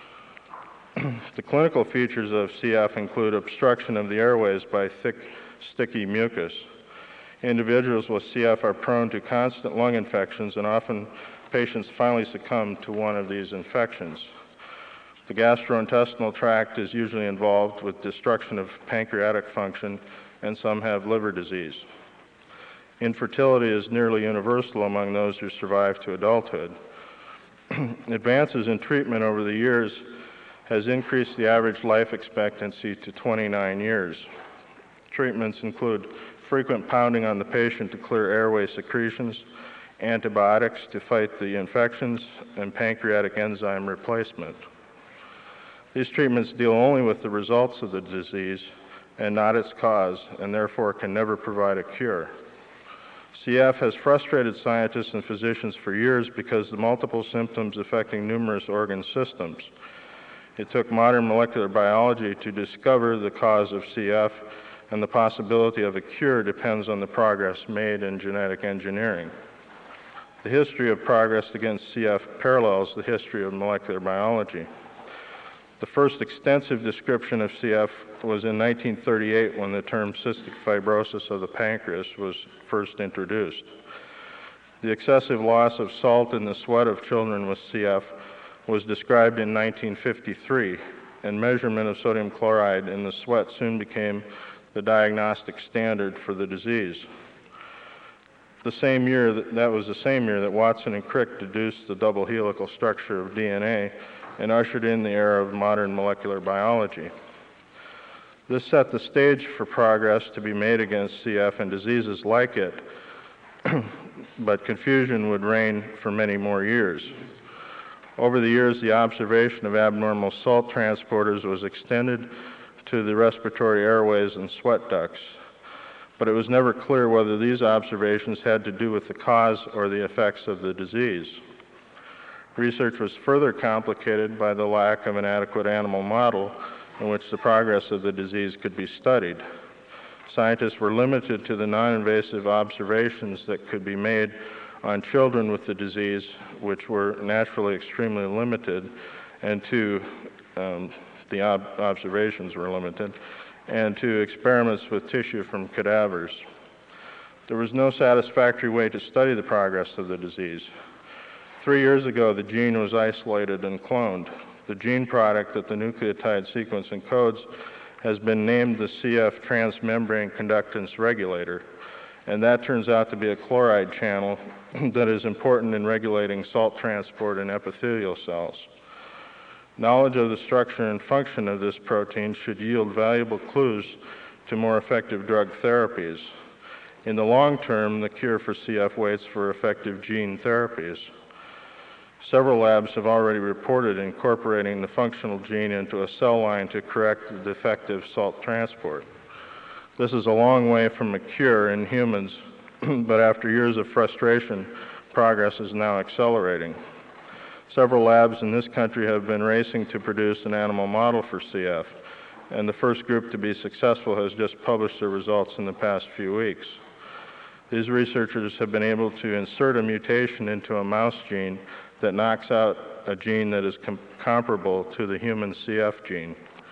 The clinical features of C F include obstruction of the airways by thick, sticky mucus. Individuals with C F are prone to constant lung infections, and often patients finally succumb to one of these infections. The gastrointestinal tract is usually involved with destruction of pancreatic function, and some have liver disease. Infertility is nearly universal among those who survive to adulthood. Advances in treatment over the years has increased the average life expectancy to twenty-nine years. Treatments include frequent pounding on the patient to clear airway secretions, antibiotics to fight the infections, and pancreatic enzyme replacement. These treatments deal only with the results of the disease and not its cause, and therefore can never provide a cure. C F has frustrated scientists and physicians for years because of the multiple symptoms affecting numerous organ systems. It took modern molecular biology to discover the cause of C F, and the possibility of a cure depends on the progress made in genetic engineering. The history of progress against C F parallels the history of molecular biology. The first extensive description of C F was in nineteen thirty-eight, when the term cystic fibrosis of the pancreas was first introduced. The excessive loss of salt in the sweat of children with C F was described in nineteen fifty-three, and measurement of sodium chloride in the sweat soon became the diagnostic standard for the disease. The same year, that, that was the same year that Watson and Crick deduced the double helical structure of D N A and ushered in the era of modern molecular biology. This set the stage for progress to be made against C F and diseases like it, but confusion would reign for many more years. Over the years, the observation of abnormal salt transporters was extended to the respiratory airways and sweat ducts, but it was never clear whether these observations had to do with the cause or the effects of the disease. Research was further complicated by the lack of an adequate animal model in which the progress of the disease could be studied. Scientists were limited to the non-invasive observations that could be made on children with the disease, which were naturally extremely limited, and to um, the ob observations were limited, and to experiments with tissue from cadavers. There was no satisfactory way to study the progress of the disease. Three years ago, the gene was isolated and cloned. The gene product that the nucleotide sequence encodes has been named the C F transmembrane conductance regulator, and that turns out to be a chloride channel that is important in regulating salt transport in epithelial cells. Knowledge of the structure and function of this protein should yield valuable clues to more effective drug therapies. In the long term, the cure for C F waits for effective gene therapies. Several labs have already reported incorporating the functional gene into a cell line to correct the defective salt transport. This is a long way from a cure in humans, but after years of frustration, progress is now accelerating. Several labs in this country have been racing to produce an animal model for C F, and the first group to be successful has just published their results in the past few weeks. These researchers have been able to insert a mutation into a mouse gene that knocks out a gene that is com comparable to the human C F gene.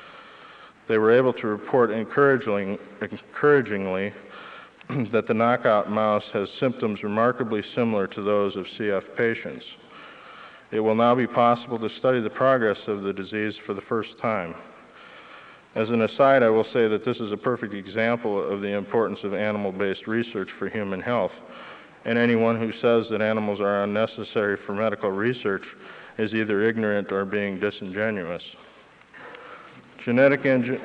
They were able to report encouraging, encouragingly that the knockout mouse has symptoms remarkably similar to those of C F patients. It will now be possible to study the progress of the disease for the first time. As an aside, I will say that this is a perfect example of the importance of animal-based research for human health, and anyone who says that animals are unnecessary for medical research is either ignorant or being disingenuous. Genetic, engi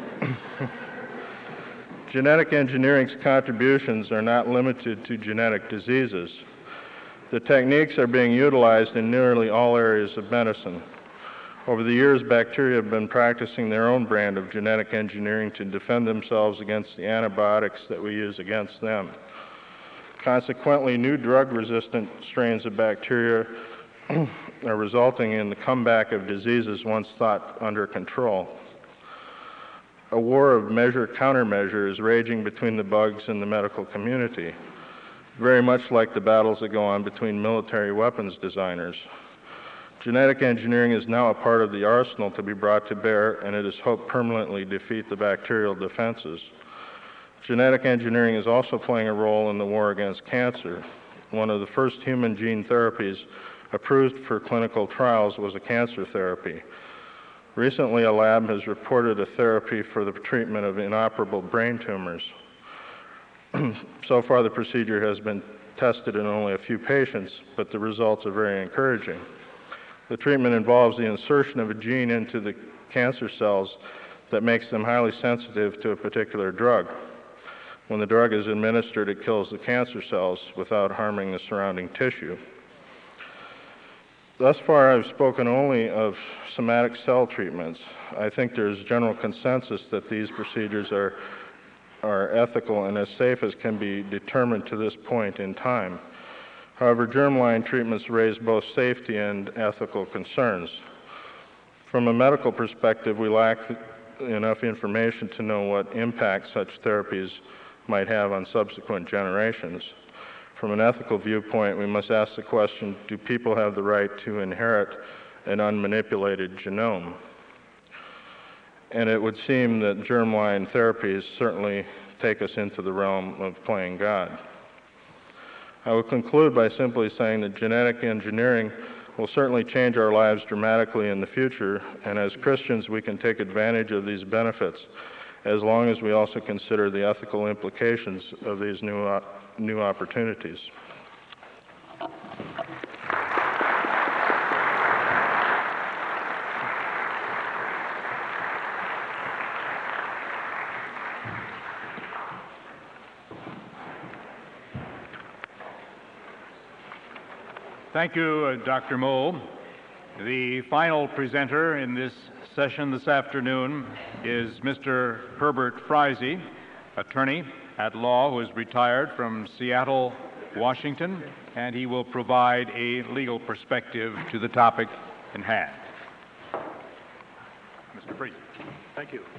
Genetic engineering's contributions are not limited to genetic diseases. The techniques are being utilized in nearly all areas of medicine. Over the years, bacteria have been practicing their own brand of genetic engineering to defend themselves against the antibiotics that we use against them. Consequently, new drug-resistant strains of bacteria are resulting in the comeback of diseases once thought under control. a war of measure-countermeasure is raging between the bugs and the medical community, very much like the battles that go on between military weapons designers. Genetic engineering is now a part of the arsenal to be brought to bear, and it is hoped permanently defeat the bacterial defenses. Genetic engineering is also playing a role in the war against cancer. One of the first human gene therapies approved for clinical trials was a cancer therapy. Recently, a lab has reported a therapy for the treatment of inoperable brain tumors. So far, the procedure has been tested in only a few patients, but the results are very encouraging. The treatment involves the insertion of a gene into the cancer cells that makes them highly sensitive to a particular drug. When the drug is administered, it kills the cancer cells without harming the surrounding tissue. Thus far, I've spoken only of somatic cell treatments. I think there's general consensus that these procedures are, are ethical and as safe as can be determined to this point in time. However, germline treatments raise both safety and ethical concerns. From a medical perspective, we lack enough information to know what impact such therapies might have on subsequent generations. From an ethical viewpoint, we must ask the question, do people have the right to inherit an unmanipulated genome? And it would seem that germline therapies certainly take us into the realm of playing God. I will conclude by simply saying that genetic engineering will certainly change our lives dramatically in the future, and as Christians we can take advantage of these benefits as long as we also consider the ethical implications of these new, uh, new opportunities. Thank you, uh, Doctor Moe. The final presenter in this session this afternoon is Mister Herbert Frizey, attorney at law who is retired from Seattle, Washington, and he will provide a legal perspective to the topic in hand. Mister Frizey. Thank you.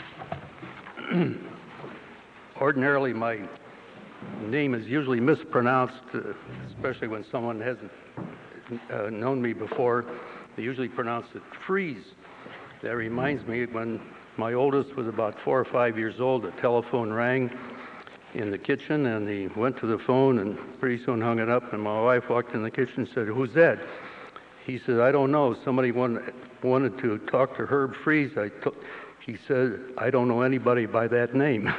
Ordinarily, my name is usually mispronounced, uh, especially when someone hasn't uh, known me before. They usually pronounce it Freeze. That reminds me, when my oldest was about four or five years old, the telephone rang in the kitchen, and he went to the phone and pretty soon hung it up, and my wife walked in the kitchen and said, "Who's that?" He said, "I don't know. Somebody wanted, wanted to talk to Herb Freeze." I t- he said, "I don't know anybody by that name."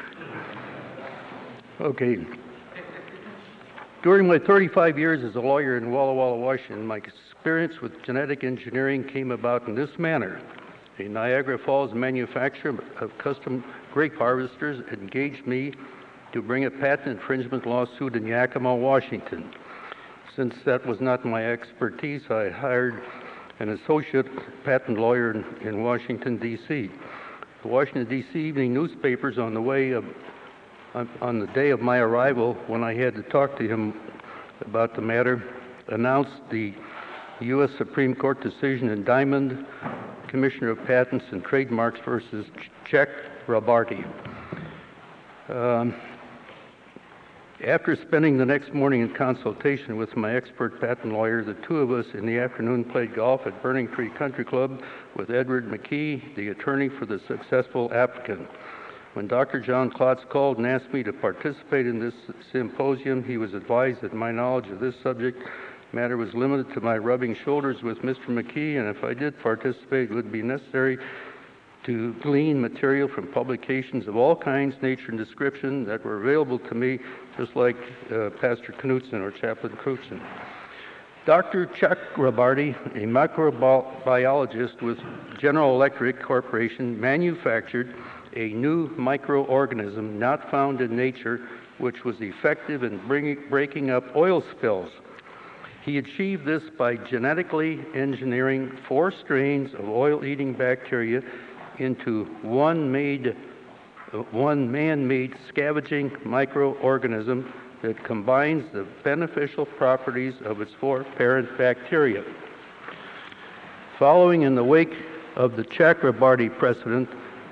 Okay. During my thirty-five years as a lawyer in Walla Walla, Washington, my experience with genetic engineering came about in this manner. A Niagara Falls manufacturer of custom grape harvesters engaged me to bring a patent infringement lawsuit in Yakima, Washington. Since that was not my expertise, I hired an associate patent lawyer in, in Washington, D C The Washington, D C evening newspapers on the way of on the day of my arrival, when I had to talk to him about the matter, announced the U S Supreme Court decision in Diamond, Commissioner of Patents and Trademarks versus Czech Rabarty. Um, after spending the next morning in consultation with my expert patent lawyer, the two of us in the afternoon played golf at Burning Tree Country Club with Edward McKee, the attorney for the successful applicant. When Doctor John Klotz called and asked me to participate in this symposium, he was advised that my knowledge of this subject matter was limited to my rubbing shoulders with Mister McKee, and if I did participate, it would be necessary to glean material from publications of all kinds, nature, and description that were available to me, just like uh, Pastor Knutson or Chaplain Knutson. Doctor Chuck Rabarty, a microbiologist with General Electric Corporation, manufactured a new microorganism not found in nature, which was effective in bringing, breaking up oil spills. He achieved this by genetically engineering four strains of oil-eating bacteria into one made, uh, one man-made scavenging microorganism that combines the beneficial properties of its four parent bacteria. Following in the wake of the Czech Rabarty precedent,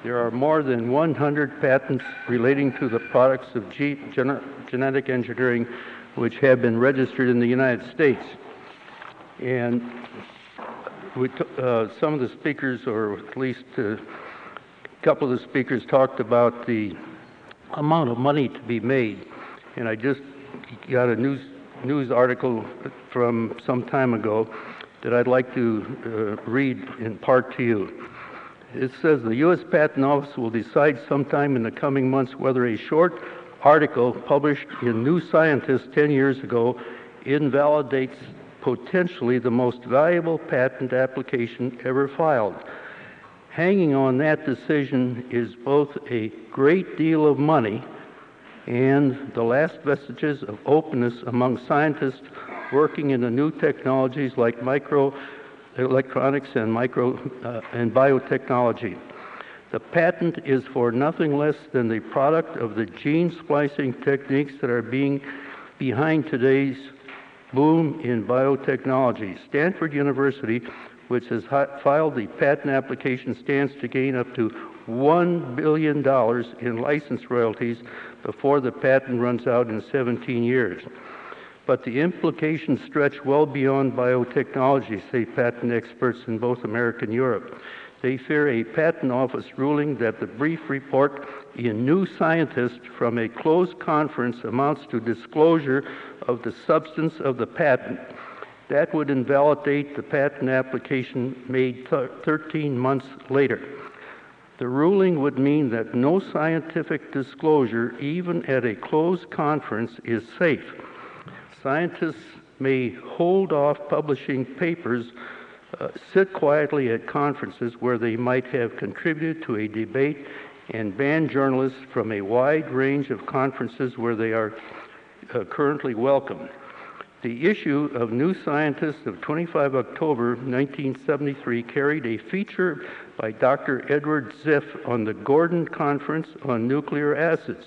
There are more than one hundred patents relating to the products of G- gene- genetic engineering which have been registered in the United States. And we t- uh, some of the speakers, or at least uh, a couple of the speakers, talked about the amount of money to be made. And I just got a news, news article from some time ago that I'd like to uh, read in part to you. It says the U S Patent Office will decide sometime in the coming months whether a short article published in New Scientist ten years ago invalidates potentially the most valuable patent application ever filed. Hanging on that decision is both a great deal of money and the last vestiges of openness among scientists working in the new technologies like microelectronics and micro uh, and biotechnology. The patent is for nothing less than the product of the gene splicing techniques that are being behind today's boom in biotechnology. Stanford University, which has filed the patent application, stands to gain up to one billion dollars in license royalties before the patent runs out in seventeen years. But the implications stretch well beyond biotechnology, say patent experts in both America and Europe. They fear a patent office ruling that the brief report in New Scientist from a closed conference amounts to disclosure of the substance of the patent. That would invalidate the patent application made th- thirteen months later. The ruling would mean that no scientific disclosure, even at a closed conference, is safe. Scientists may hold off publishing papers, uh, sit quietly at conferences where they might have contributed to a debate, and ban journalists from a wide range of conferences where they are uh, currently welcome. The issue of New Scientist of twenty-fifth of October nineteen seventy-three carried a feature by Doctor Edward Ziff on the Gordon Conference on Nuclear Acids,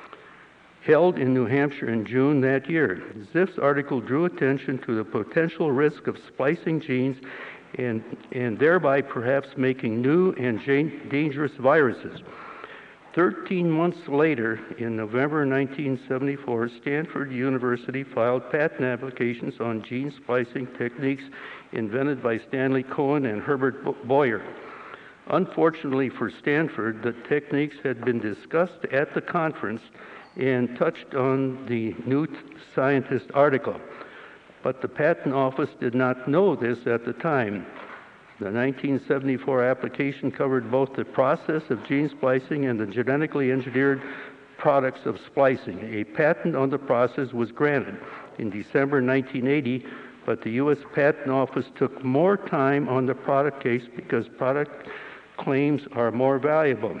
held in New Hampshire in June that year. Ziff's article drew attention to the potential risk of splicing genes and, and thereby perhaps making new and dangerous viruses. Thirteen months later, in November nineteen seventy-four, Stanford University filed patent applications on gene splicing techniques invented by Stanley Cohen and Herbert Boyer. Unfortunately for Stanford, the techniques had been discussed at the conference and touched on the New Scientist article, but the Patent Office did not know this at the time. The nineteen seventy-four application covered both the process of gene splicing and the genetically engineered products of splicing. A patent on the process was granted in December nineteen eighty, but the U S Patent Office took more time on the product case because product claims are more valuable.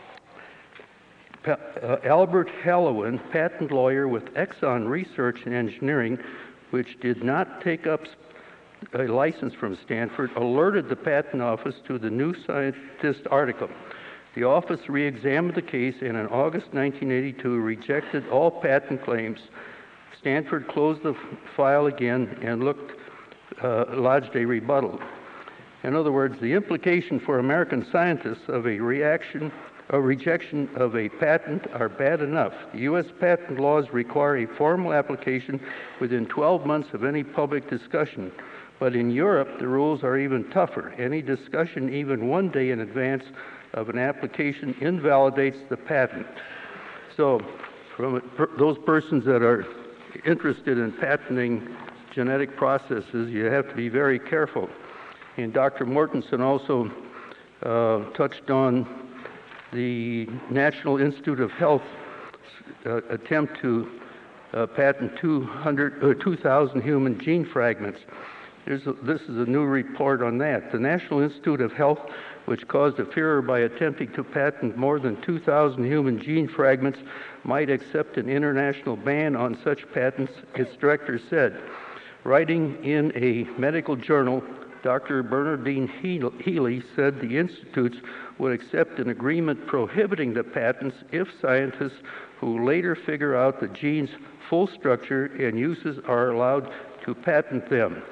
Pa- uh, Albert Hallowin, patent lawyer with Exxon Research and Engineering, which did not take up a license from Stanford, alerted the Patent Office to the New Scientist article. The office re-examined the case and in August nineteen eighty-two rejected all patent claims. Stanford closed the file again and looked, uh, lodged a rebuttal. In other words, the implication for American scientists of a reaction, a rejection of a patent are bad enough. The U S patent laws require a formal application within twelve months of any public discussion. But in Europe, the rules are even tougher. Any discussion even one day in advance of an application invalidates the patent. So, from per, those persons that are interested in patenting genetic processes, you have to be very careful. And Doctor Mortensen also uh, touched on the National Institute of Health uh, attempt to uh, patent two hundred, uh, two thousand human gene fragments. There's a, this is a new report on that. The National Institute of Health, which caused a furor by attempting to patent more than two thousand human gene fragments, might accept an international ban on such patents, its director said. Writing in a medical journal, Doctor Bernardine Healy said the institutes would accept an agreement prohibiting the patents if scientists who later figure out the gene's full structure and uses are allowed to patent them.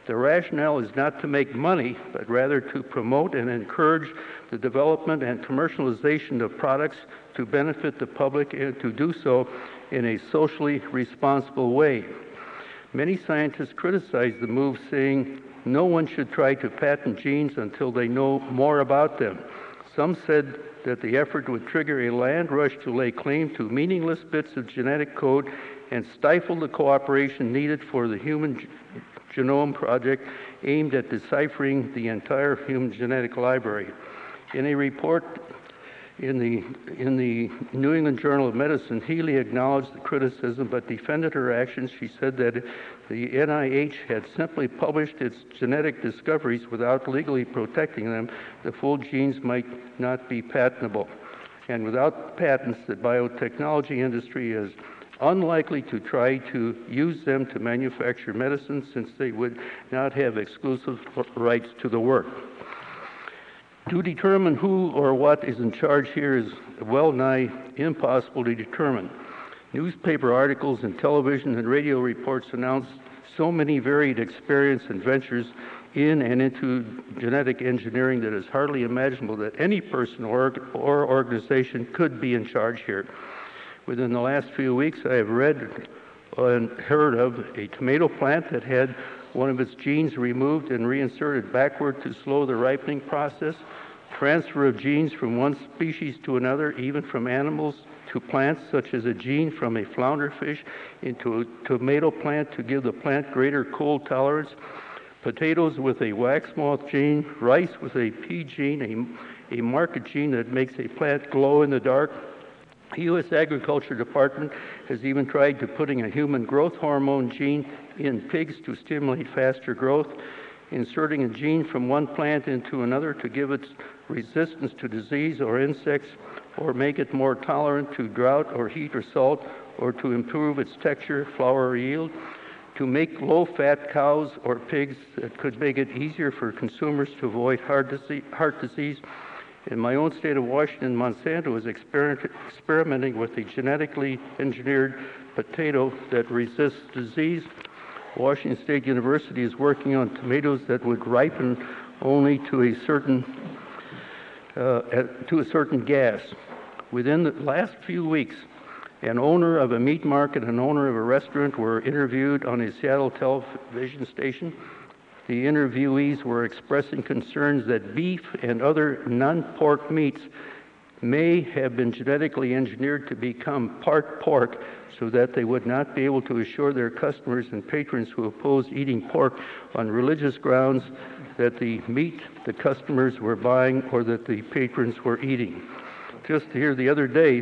The rationale is not to make money, but rather to promote and encourage the development and commercialization of products to benefit the public and to do so in a socially responsible way. Many scientists criticize the move, saying no one should try to patent genes until they know more about them. Some said that the effort would trigger a land rush to lay claim to meaningless bits of genetic code and stifle the cooperation needed for the Human G- Genome Project aimed at deciphering the entire human genetic library. In a report in the, in the New England Journal of Medicine, Healy acknowledged the criticism but defended her actions. She said that the N I H had simply published its genetic discoveries without legally protecting them. The full genes might not be patentable. And without patents, the biotechnology industry is unlikely to try to use them to manufacture medicine, since they would not have exclusive rights to the work. To determine who or what is in charge here is well nigh impossible to determine. Newspaper articles and television and radio reports announce so many varied experiences and ventures in and into genetic engineering that it's hardly imaginable that any person or, or organization could be in charge here. Within the last few weeks, I have read and heard of a tomato plant that had one of its genes removed and reinserted backward to slow the ripening process, transfer of genes from one species to another, even from animals to plants, such as a gene from a flounderfish into a tomato plant to give the plant greater cold tolerance, potatoes with a wax moth gene, rice with a pea gene, a, a market gene that makes a plant glow in the dark. The U S Agriculture Department has even tried to putting a human growth hormone gene in pigs to stimulate faster growth, inserting a gene from one plant into another to give it resistance to disease or insects, or make it more tolerant to drought or heat or salt, or to improve its texture, flour, or yield, to make low-fat cows or pigs that could make it easier for consumers to avoid heart disease, heart disease. In my own state of Washington, Monsanto is exper- experimenting with a genetically engineered potato that resists disease. Washington State University is working on tomatoes that would ripen only to a certain uh, at, to a certain gas. Within the last few weeks, an owner of a meat market and an owner of a restaurant were interviewed on a Seattle television station. The interviewees were expressing concerns that beef and other non-pork meats may have been genetically engineered to become part pork, so that they would not be able to assure their customers and patrons who oppose eating pork on religious grounds that the meat the customers were buying or that the patrons were eating. Just here the other day,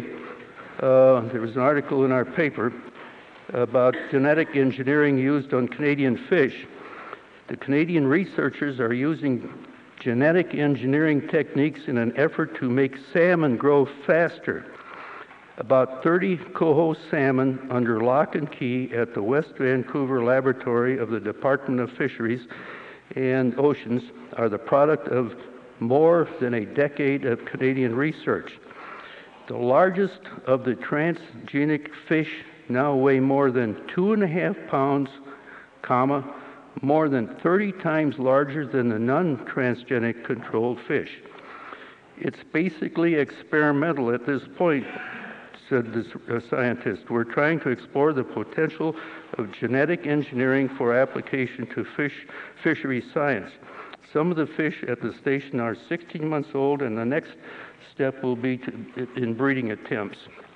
uh, there was an article in our paper about genetic engineering used on Canadian fish. The Canadian researchers are using genetic engineering techniques in an effort to make salmon grow faster. About thirty coho salmon under lock and key at the West Vancouver Laboratory of the Department of Fisheries and Oceans are the product of more than a decade of Canadian research. The largest of the transgenic fish now weigh more than two and a half pounds, comma, more than thirty times larger than the non-transgenic controlled fish. It's basically experimental at this point, said this uh, scientist. We're trying to explore the potential of genetic engineering for application to fish fishery science. Some of the fish at the station are sixteen months old, and the next step will be to, in breeding attempts.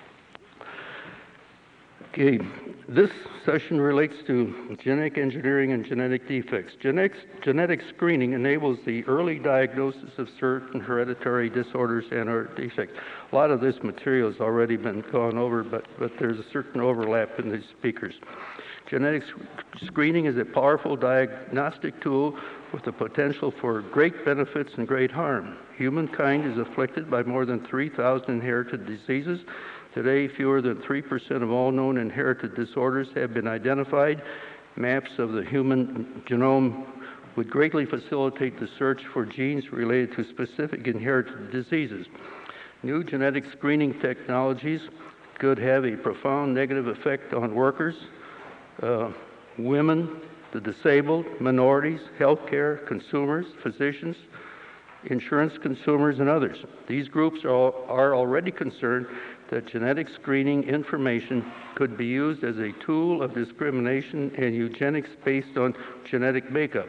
Okay, this session relates to genetic engineering and genetic defects. Genetics, genetic screening enables the early diagnosis of certain hereditary disorders and or defects. A lot of this material has already been gone over, but, but there's a certain overlap in these speakers. Genetic screening is a powerful diagnostic tool with the potential for great benefits and great harm. Humankind is afflicted by more than three thousand inherited diseases. Today, fewer than three percent of all known inherited disorders have been identified. Maps of the human genome would greatly facilitate the search for genes related to specific inherited diseases. New genetic screening technologies could have a profound negative effect on workers, uh, women, the disabled, minorities, healthcare, consumers, physicians, insurance consumers, and others. These groups are, are already concerned that genetic screening information could be used as a tool of discrimination and eugenics based on genetic makeup.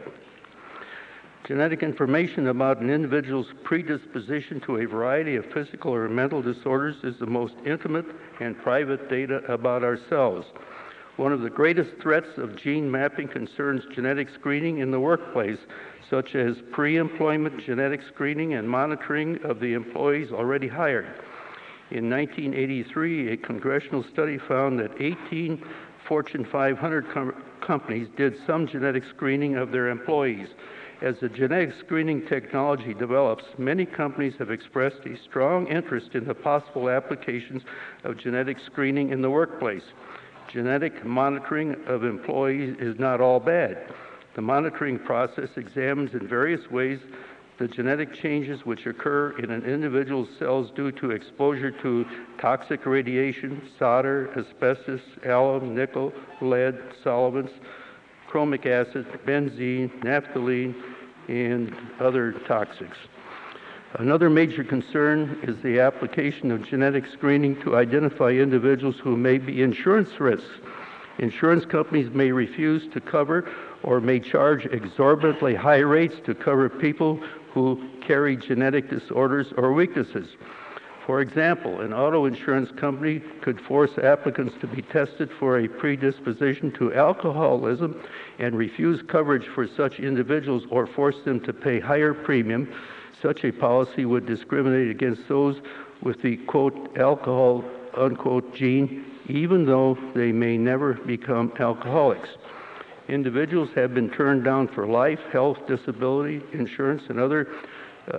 Genetic information about an individual's predisposition to a variety of physical or mental disorders is the most intimate and private data about ourselves. One of the greatest threats of gene mapping concerns genetic screening in the workplace, such as pre-employment genetic screening and monitoring of the employees already hired. In nineteen eighty-three, a congressional study found that eighteen Fortune five hundred com- companies did some genetic screening of their employees. As the genetic screening technology develops, many companies have expressed a strong interest in the possible applications of genetic screening in the workplace. Genetic monitoring of employees is not all bad. The monitoring process examines in various ways the genetic changes which occur in an individual's cells due to exposure to toxic radiation, solder, asbestos, alum, nickel, lead, solvents, chromic acid, benzene, naphthalene, and other toxics. Another major concern is the application of genetic screening to identify individuals who may be insurance risks. Insurance companies may refuse to cover or may charge exorbitantly high rates to cover people who carry genetic disorders or weaknesses. For example, an auto insurance company could force applicants to be tested for a predisposition to alcoholism and refuse coverage for such individuals or force them to pay higher premium. Such a policy would discriminate against those with the, quote, alcohol, unquote, gene, even though they may never become alcoholics. Individuals have been turned down for life, health, disability, insurance, and other, uh,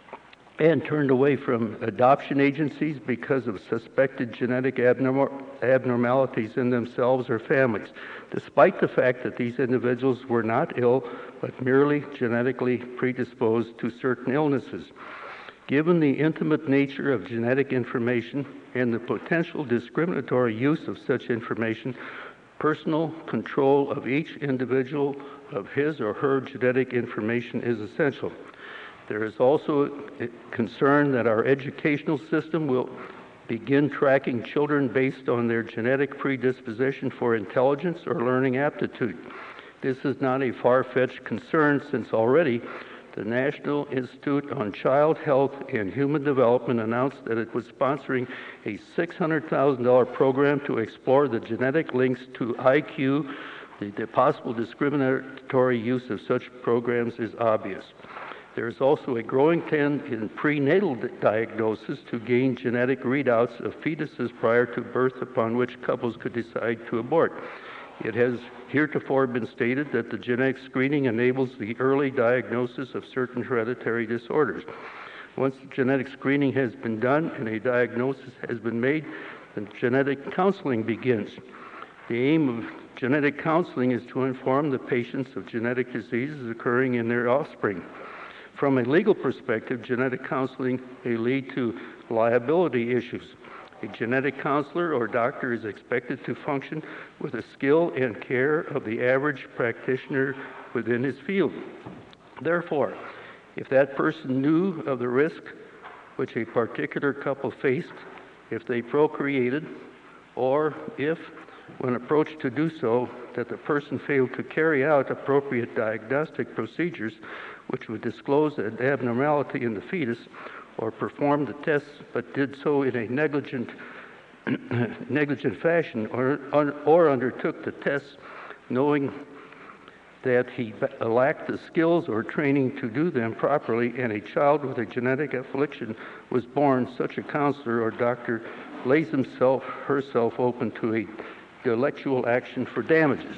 and turned away from adoption agencies because of suspected genetic abnormal, abnormalities in themselves or families, despite the fact that these individuals were not ill, but merely genetically predisposed to certain illnesses. Given the intimate nature of genetic information and the potential discriminatory use of such information, personal control of each individual of his or her genetic information is essential. There is also a concern that our educational system will begin tracking children based on their genetic predisposition for intelligence or learning aptitude. This is not a far-fetched concern, since already the National Institute on Child Health and Human Development announced that it was sponsoring a six hundred thousand dollars program to explore the genetic links to I Q. The, the possible discriminatory use of such programs is obvious. There is also a growing trend in prenatal diagnosis to gain genetic readouts of fetuses prior to birth, upon which couples could decide to abort. It has heretofore been stated that the genetic screening enables the early diagnosis of certain hereditary disorders. Once the genetic screening has been done and a diagnosis has been made, then genetic counseling begins. The aim of genetic counseling is to inform the patients of genetic diseases occurring in their offspring. From a legal perspective, genetic counseling may lead to liability issues. A genetic counselor or doctor is expected to function with the skill and care of the average practitioner within his field. Therefore, if that person knew of the risk which a particular couple faced if they procreated, or if, when approached to do so, that the person failed to carry out appropriate diagnostic procedures which would disclose an abnormality in the fetus, or performed the tests but did so in a negligent, negligent fashion, or, or undertook the tests knowing that he lacked the skills or training to do them properly, and a child with a genetic affliction was born, such a counselor or doctor lays himself, herself open to a intellectual action for damages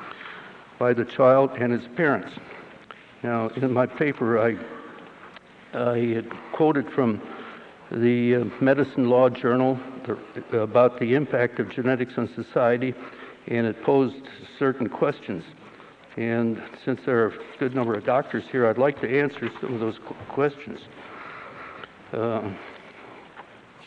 by the child and his parents. Now, in my paper, I I had quoted from the uh, Medicine Law Journal the, about the impact of genetics on society, and it posed certain questions. And since there are a good number of doctors here, I'd like to answer some of those qu- questions. Uh,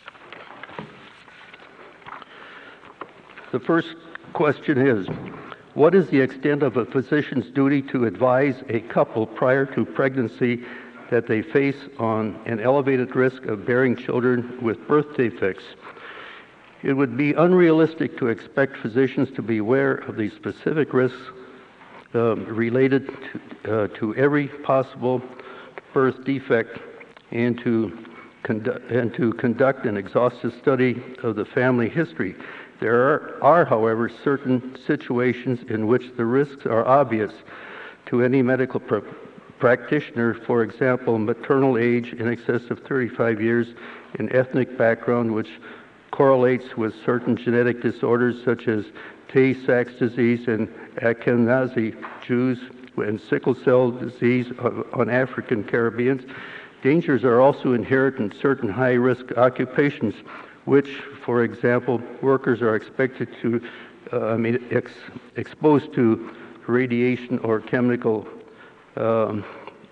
the first question is, What is the extent of a physician's duty to advise a couple prior to pregnancy that they face on an elevated risk of bearing children with birth defects? It would be unrealistic to expect physicians to be aware of the specific risks um, related to, uh, to every possible birth defect and to, condu- and to conduct an exhaustive study of the family history. There are, are, however, certain situations in which the risks are obvious to any medical pr- practitioner. For example, maternal age in excess of thirty-five years, an ethnic background which correlates with certain genetic disorders such as Tay-Sachs disease and Ashkenazi Jews and sickle cell disease on African Caribbeans. Dangers are also inherent in certain high-risk occupations, which, for example, workers are expected to, uh, I mean, ex- exposed to radiation or chemical, um,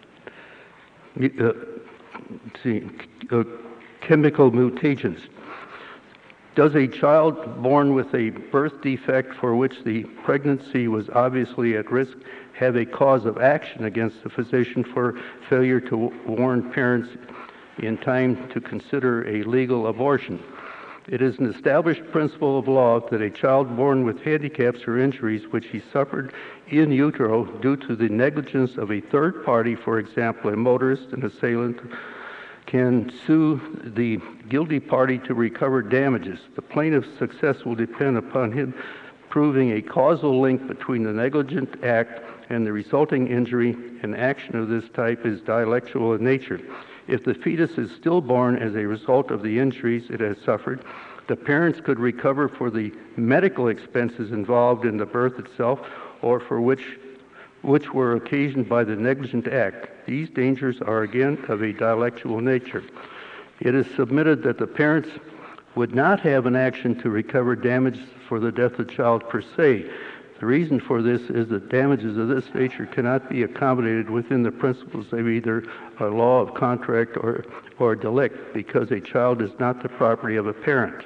uh, see, uh, chemical mutagens. Does a child born with a birth defect for which the pregnancy was obviously at risk have a cause of action against the physician for failure to warn parents in time to consider a legal abortion? It is an established principle of law that a child born with handicaps or injuries which he suffered in utero due to the negligence of a third party, for example, a motorist, an assailant, can sue the guilty party to recover damages. The plaintiff's success will depend upon him proving a causal link between the negligent act and the resulting injury. An action of this type is dialectical in nature. If the fetus is stillborn as a result of the injuries it has suffered, the parents could recover for the medical expenses involved in the birth itself or for which which were occasioned by the negligent act. These dangers are again of a dialectical nature. It is submitted that the parents would not have an action to recover damage for the death of the child per se. The reason for this is that damages of this nature cannot be accommodated within the principles of either a law of contract or, or delict, because a child is not the property of a parent.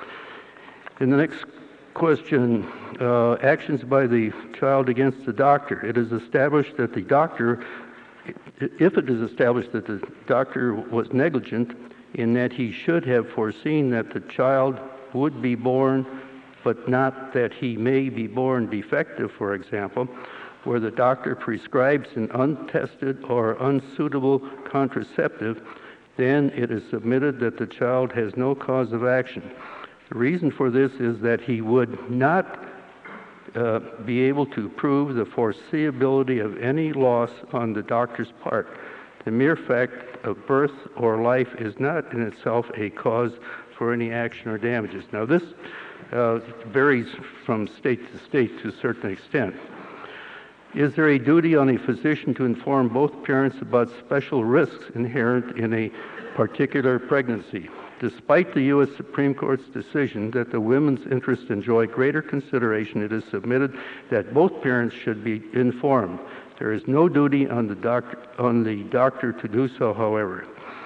In the next question, uh, actions by the child against the doctor. It is established that the doctor, if it is established that the doctor was negligent in that he should have foreseen that the child would be born, but not that he may be born defective, for example, where the doctor prescribes an untested or unsuitable contraceptive, then it is submitted that the child has no cause of action. The reason for this is that he would not uh, be able to prove the foreseeability of any loss on the doctor's part. The mere fact of birth or life is not in itself a cause for any action or damages. Now this uh, varies from state to state to a certain extent. Is there a duty on a physician to inform both parents about special risks inherent in a particular pregnancy? Despite the U S Supreme Court's decision that the women's interests enjoy greater consideration, it is submitted that both parents should be informed. There is no duty on the doctor, on the doctor to do so, however.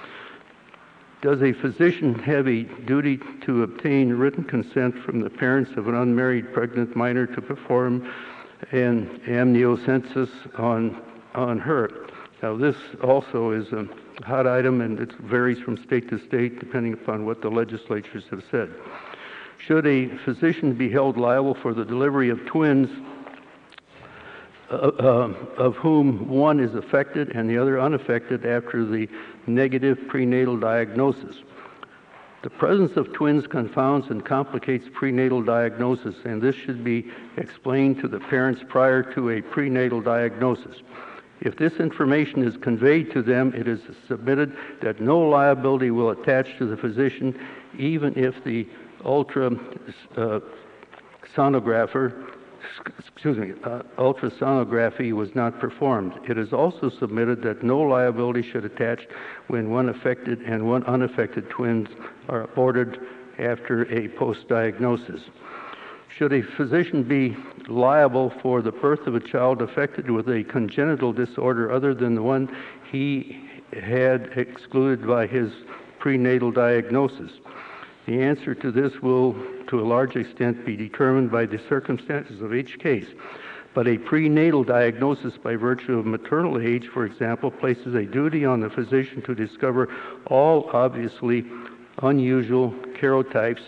Does a physician have a duty to obtain written consent from the parents of an unmarried pregnant minor to perform an amniocensus on, on her? Now, this also is a hot item, and it varies from state to state depending upon what the legislatures have said. Should a physician be held liable for the delivery of twins uh, uh, of whom one is affected and the other unaffected after the negative prenatal diagnosis? The presence of twins confounds and complicates prenatal diagnosis, and this should be explained to the parents prior to a prenatal diagnosis. If this information is conveyed to them, it is submitted that no liability will attach to the physician, even if the ultra uh, sonographer, excuse me, uh, ultrasonography was not performed. It is also submitted that no liability should attach when one affected and one unaffected twins are aborted after a post-diagnosis. Should a physician be liable for the birth of a child affected with a congenital disorder other than the one he had excluded by his prenatal diagnosis? The answer to this will, to a large extent, be determined by the circumstances of each case. But a prenatal diagnosis by virtue of maternal age, for example, places a duty on the physician to discover all obviously unusual karyotypes.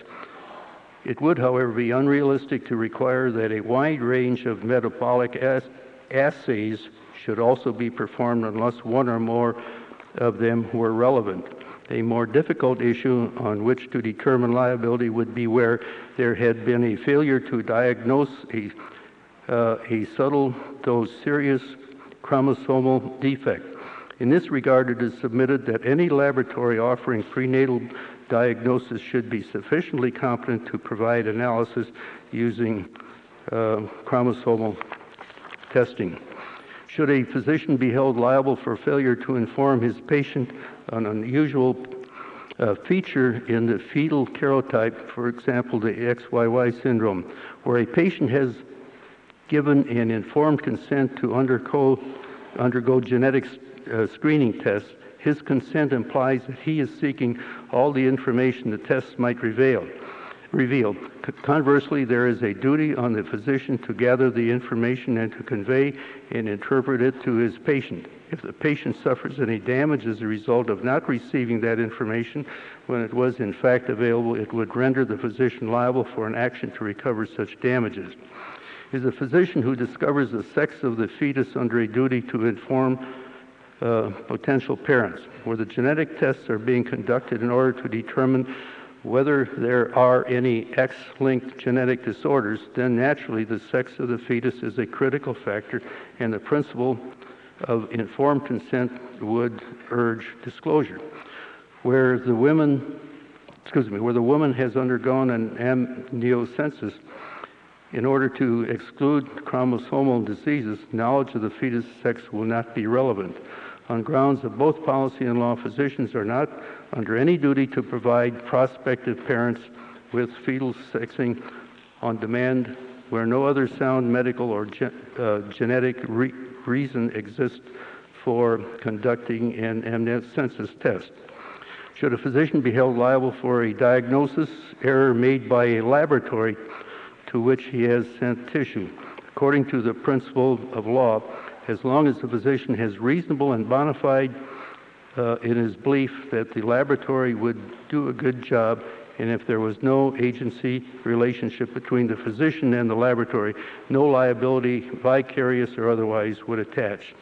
It would, however, be unrealistic to require that a wide range of metabolic as assays should also be performed unless one or more of them were relevant. A more difficult issue on which to determine liability would be where there had been a failure to diagnose a, uh, a subtle though serious chromosomal defect. In this regard, it is submitted that any laboratory offering prenatal diagnosis should be sufficiently competent to provide analysis using uh, chromosomal testing. Should a physician be held liable for failure to inform his patient an unusual uh, feature in the fetal karyotype, for example, the X Y Y syndrome, where a patient has given an informed consent to undergo, undergo genetic uh, screening tests, his consent implies that he is seeking all the information the tests might reveal. reveal. Conversely, there is a duty on the physician to gather the information and to convey and interpret it to his patient. If the patient suffers any damage as a result of not receiving that information when it was in fact available, it would render the physician liable for an action to recover such damages. It is a physician who discovers the sex of the fetus under a duty to inform uh, potential parents, where the genetic tests are being conducted in order to determine whether there are any X-linked genetic disorders. Then naturally the sex of the fetus is a critical factor, and the principle of informed consent would urge disclosure. Where the women, excuse me, where the woman has undergone an amniocensus, in order to exclude chromosomal diseases, knowledge of the fetus sex will not be relevant. On grounds of both policy and law, physicians are not under any duty to provide prospective parents with fetal sexing on demand where no other sound medical or ge uh, genetic re reason exists for conducting an amniocensus test. Should a physician be held liable for a diagnosis error made by a laboratory to which he has sent tissue? According to the principle of law, as long as the physician has reasonable and bona fide uh, in his belief that the laboratory would do a good job, and if there was no agency relationship between the physician and the laboratory, no liability, vicarious or otherwise, would attach.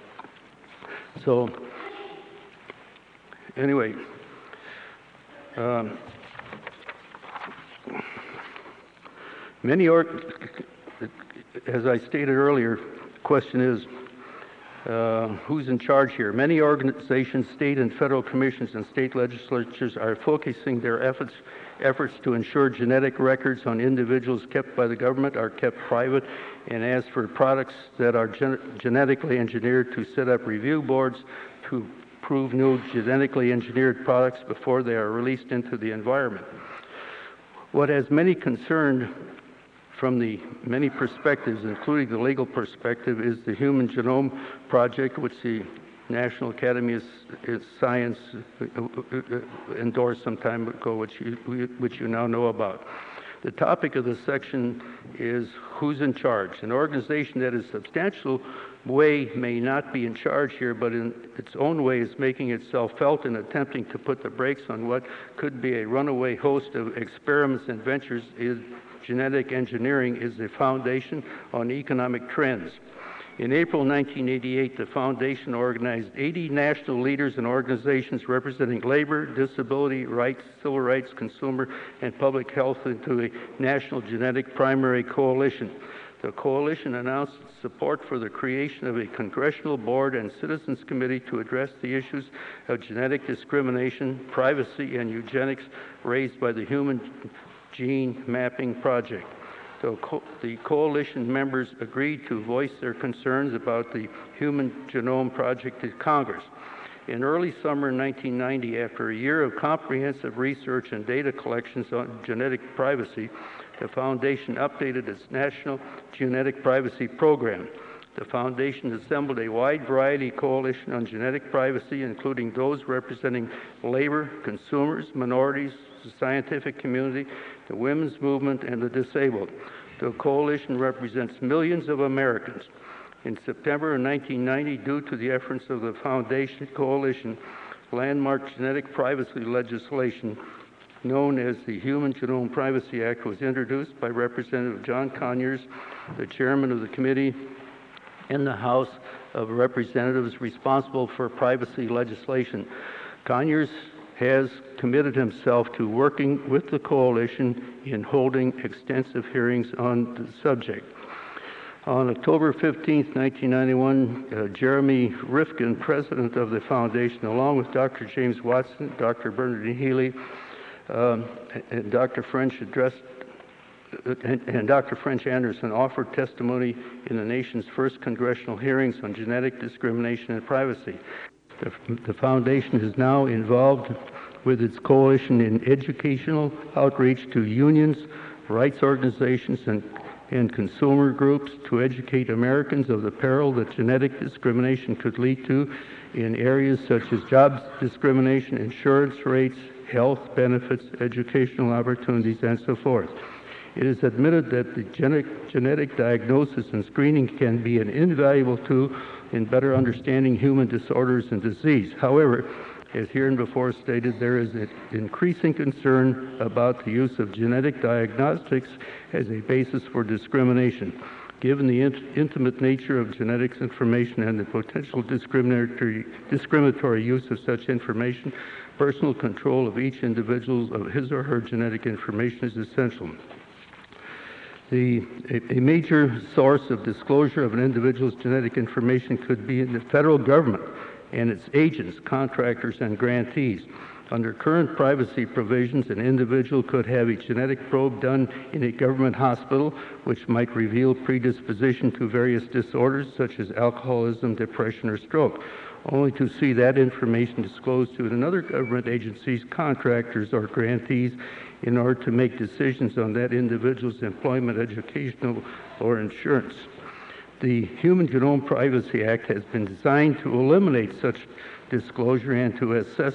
So, anyway, um, many, or as I stated earlier, the question is, Uh, who's in charge here? Many organizations, state and federal commissions, and state legislatures are focusing their efforts, efforts to ensure genetic records on individuals kept by the government are kept private, and as for products that are gen genetically engineered, to set up review boards to prove new genetically engineered products before they are released into the environment. What has many concerned from the many perspectives, including the legal perspective, is the Human Genome Project, which the National Academy of Science endorsed some time ago, which you, which you now know about. The topic of the section is who's in charge. An organization that is substantial way may not be in charge here, but in its own way is making itself felt and attempting to put the brakes on what could be a runaway host of experiments and ventures. Is genetic engineering is the foundation on economic trends. In April nineteen eighty-eight, the foundation organized eighty national leaders and organizations representing labor, disability rights, civil rights, consumer, and public health into a national genetic primary coalition. The coalition announced support for the creation of a congressional board and citizens committee to address the issues of genetic discrimination, privacy, and eugenics raised by the Human Gene Mapping Project. So co the coalition members agreed to voice their concerns about the Human Genome Project to Congress. In early summer nineteen ninety, after a year of comprehensive research and data collections on genetic privacy, the foundation updated its National Genetic Privacy Program. The foundation assembled a wide variety coalition on genetic privacy, including those representing labor, consumers, minorities, the scientific community, the women's movement, and the disabled. The coalition represents millions of Americans. In September of nineteen ninety, due to the efforts of the Foundation Coalition, landmark genetic privacy legislation known as the Human Genome Privacy Act was introduced by Representative John Conyers, the chairman of the committee in the House of Representatives responsible for privacy legislation. Conyers has committed himself to working with the coalition in holding extensive hearings on the subject. On October fifteenth, nineteen ninety-one, uh, Jeremy Rifkin, president of the foundation, along with Doctor James Watson, Doctor Bernadine Healy, um, and Doctor French addressed uh, and, and Doctor French Anderson offered testimony in the nation's first congressional hearings on genetic discrimination and privacy. The, the foundation is now involved with its coalition in educational outreach to unions, rights organizations, and and consumer groups to educate Americans of the peril that genetic discrimination could lead to in areas such as job discrimination, insurance rates, health benefits, educational opportunities, and so forth. It is admitted that the genetic, genetic diagnosis and screening can be an invaluable tool in better understanding human disorders and disease. However, as hereinbefore stated, there is an increasing concern about the use of genetic diagnostics as a basis for discrimination. Given the int intimate nature of genetics information and the potential discriminatory, discriminatory use of such information, personal control of each individual of his or her genetic information is essential. The, a, a major source of disclosure of an individual's genetic information could be in the federal government and its agents, contractors, and grantees. Under current privacy provisions, an individual could have a genetic probe done in a government hospital, which might reveal predisposition to various disorders such as alcoholism, depression, or stroke, only to see that information disclosed to another government agency's contractors or grantees in order to make decisions on that individual's employment, educational, or insurance. The Human Genome Privacy Act has been designed to eliminate such disclosure and to assess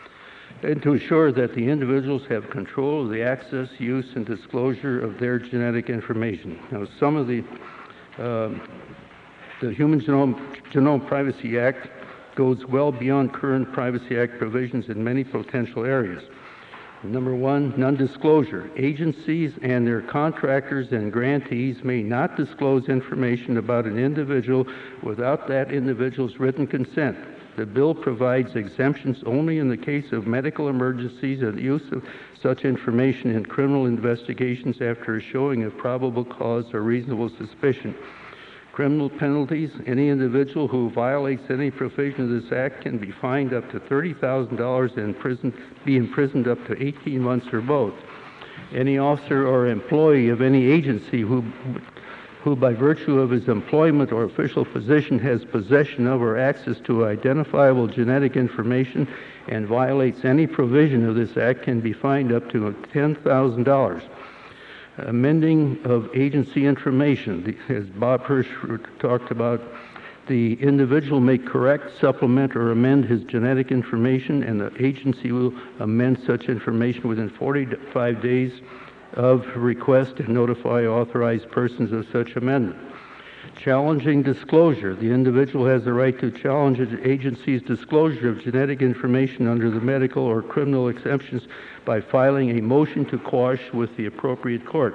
and to assure that the individuals have control of the access, use, and disclosure of their genetic information. Now, some of the uh, the Human Genome, Genome Privacy Act goes well beyond current Privacy Act provisions in many potential areas. Number one, non-disclosure. Agencies and their contractors and grantees may not disclose information about an individual without that individual's written consent. The bill provides exemptions only in the case of medical emergencies and the use of such information in criminal investigations after a showing of probable cause or reasonable suspicion. Criminal penalties: any individual who violates any provision of this act can be fined up to thirty thousand dollars and prison, be imprisoned up to eighteen months or both. Any officer or employee of any agency who, who by virtue of his employment or official position has possession of or access to identifiable genetic information and violates any provision of this act can be fined up to ten thousand dollars. Amending of agency information. As Bob Hirsch talked about, the individual may correct, supplement, or amend his genetic information, and the agency will amend such information within forty-five days of request and notify authorized persons of such amendment. Challenging disclosure. The individual has the right to challenge an agency's disclosure of genetic information under the medical or criminal exemptions by filing a motion to quash with the appropriate court.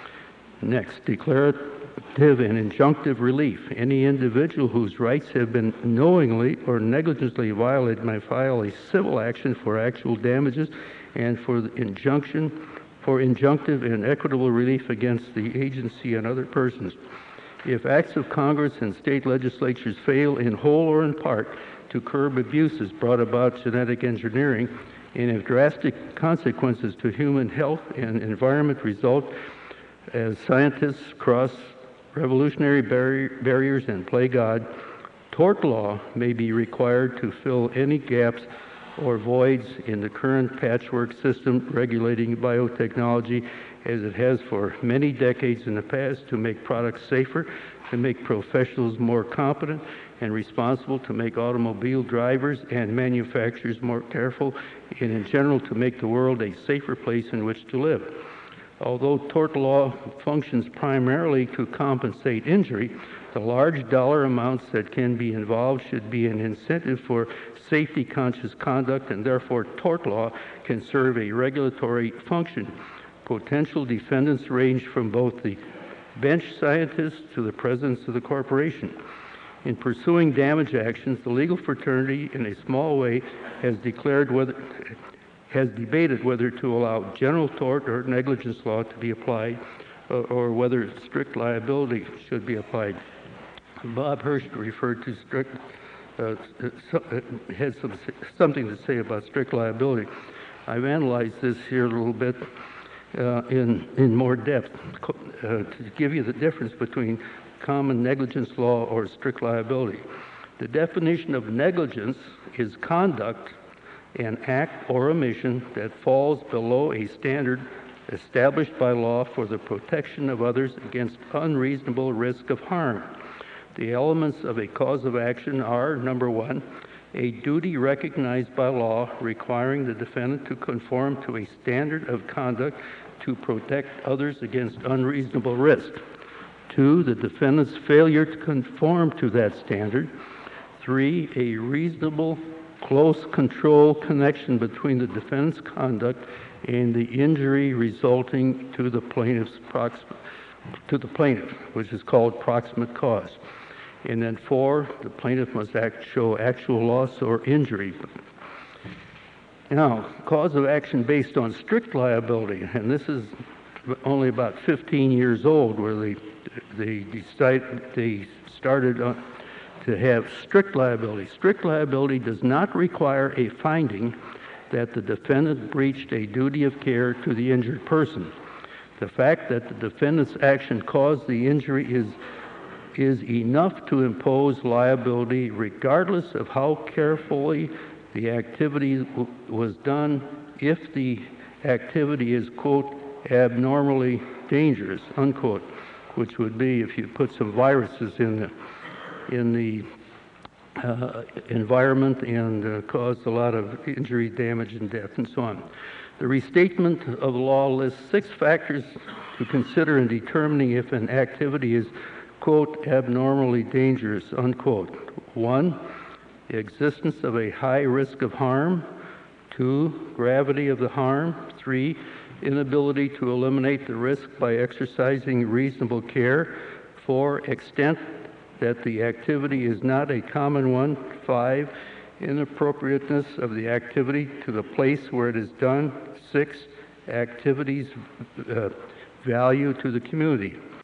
Next, declarative and injunctive relief. Any individual whose rights have been knowingly or negligently violated may file a civil action for actual damages and for the injunction, for injunctive and equitable relief against the agency and other persons. If acts of Congress and state legislatures fail in whole or in part to curb abuses brought about genetic engineering, and if drastic consequences to human health and environment result as scientists cross revolutionary barrier, barriers and play God, tort law may be required to fill any gaps or voids in the current patchwork system regulating biotechnology as it has for many decades in the past, to make products safer, to make professionals more competent and responsible, to make automobile drivers and manufacturers more careful, and in general to make the world a safer place in which to live. Although tort law functions primarily to compensate injury, the large dollar amounts that can be involved should be an incentive for safety-conscious conduct, and therefore tort law can serve a regulatory function. Potential defendants range from both the bench scientists to the presidents of the corporation. In pursuing damage actions, the legal fraternity, in a small way, has declared whether has debated whether to allow general tort or negligence law to be applied, uh, or whether strict liability should be applied. Bob Hirsch referred to strict, uh, so, uh, has some, something to say about strict liability. I've analyzed this here a little bit uh, in, in more depth uh, to give you the difference between common negligence law or strict liability. The definition of negligence is conduct, an act or omission that falls below a standard established by law for the protection of others against unreasonable risk of harm. The elements of a cause of action are, number one, a duty recognized by law requiring the defendant to conform to a standard of conduct to protect others against unreasonable risk. Two, the defendant's failure to conform to that standard. Three, a reasonable, close control connection between the defendant's conduct and the injury resulting to the plaintiff's prox- to the plaintiff, which is called proximate cause. And then four, the plaintiff must act, show actual loss or injury. Now, cause of action based on strict liability, and this is only about fifteen years old, where they they decide, they started on, to have strict liability. Strict liability does not require a finding that the defendant breached a duty of care to the injured person. The fact that the defendant's action caused the injury is, is enough to impose liability regardless of how carefully the activity w- was done, if the activity is, quote, abnormally dangerous, unquote, which would be if you put some viruses in the in the uh, environment and uh, caused a lot of injury, damage, and death, and so on. The restatement of the law lists six factors to consider in determining if an activity is, quote, abnormally dangerous, unquote. One, the existence of a high risk of harm. Two, gravity of the harm. Three, inability to eliminate the risk by exercising reasonable care. Four, extent that the activity is not a common one. Five, inappropriateness of the activity to the place where it is done. Six, activity's uh, value to the community.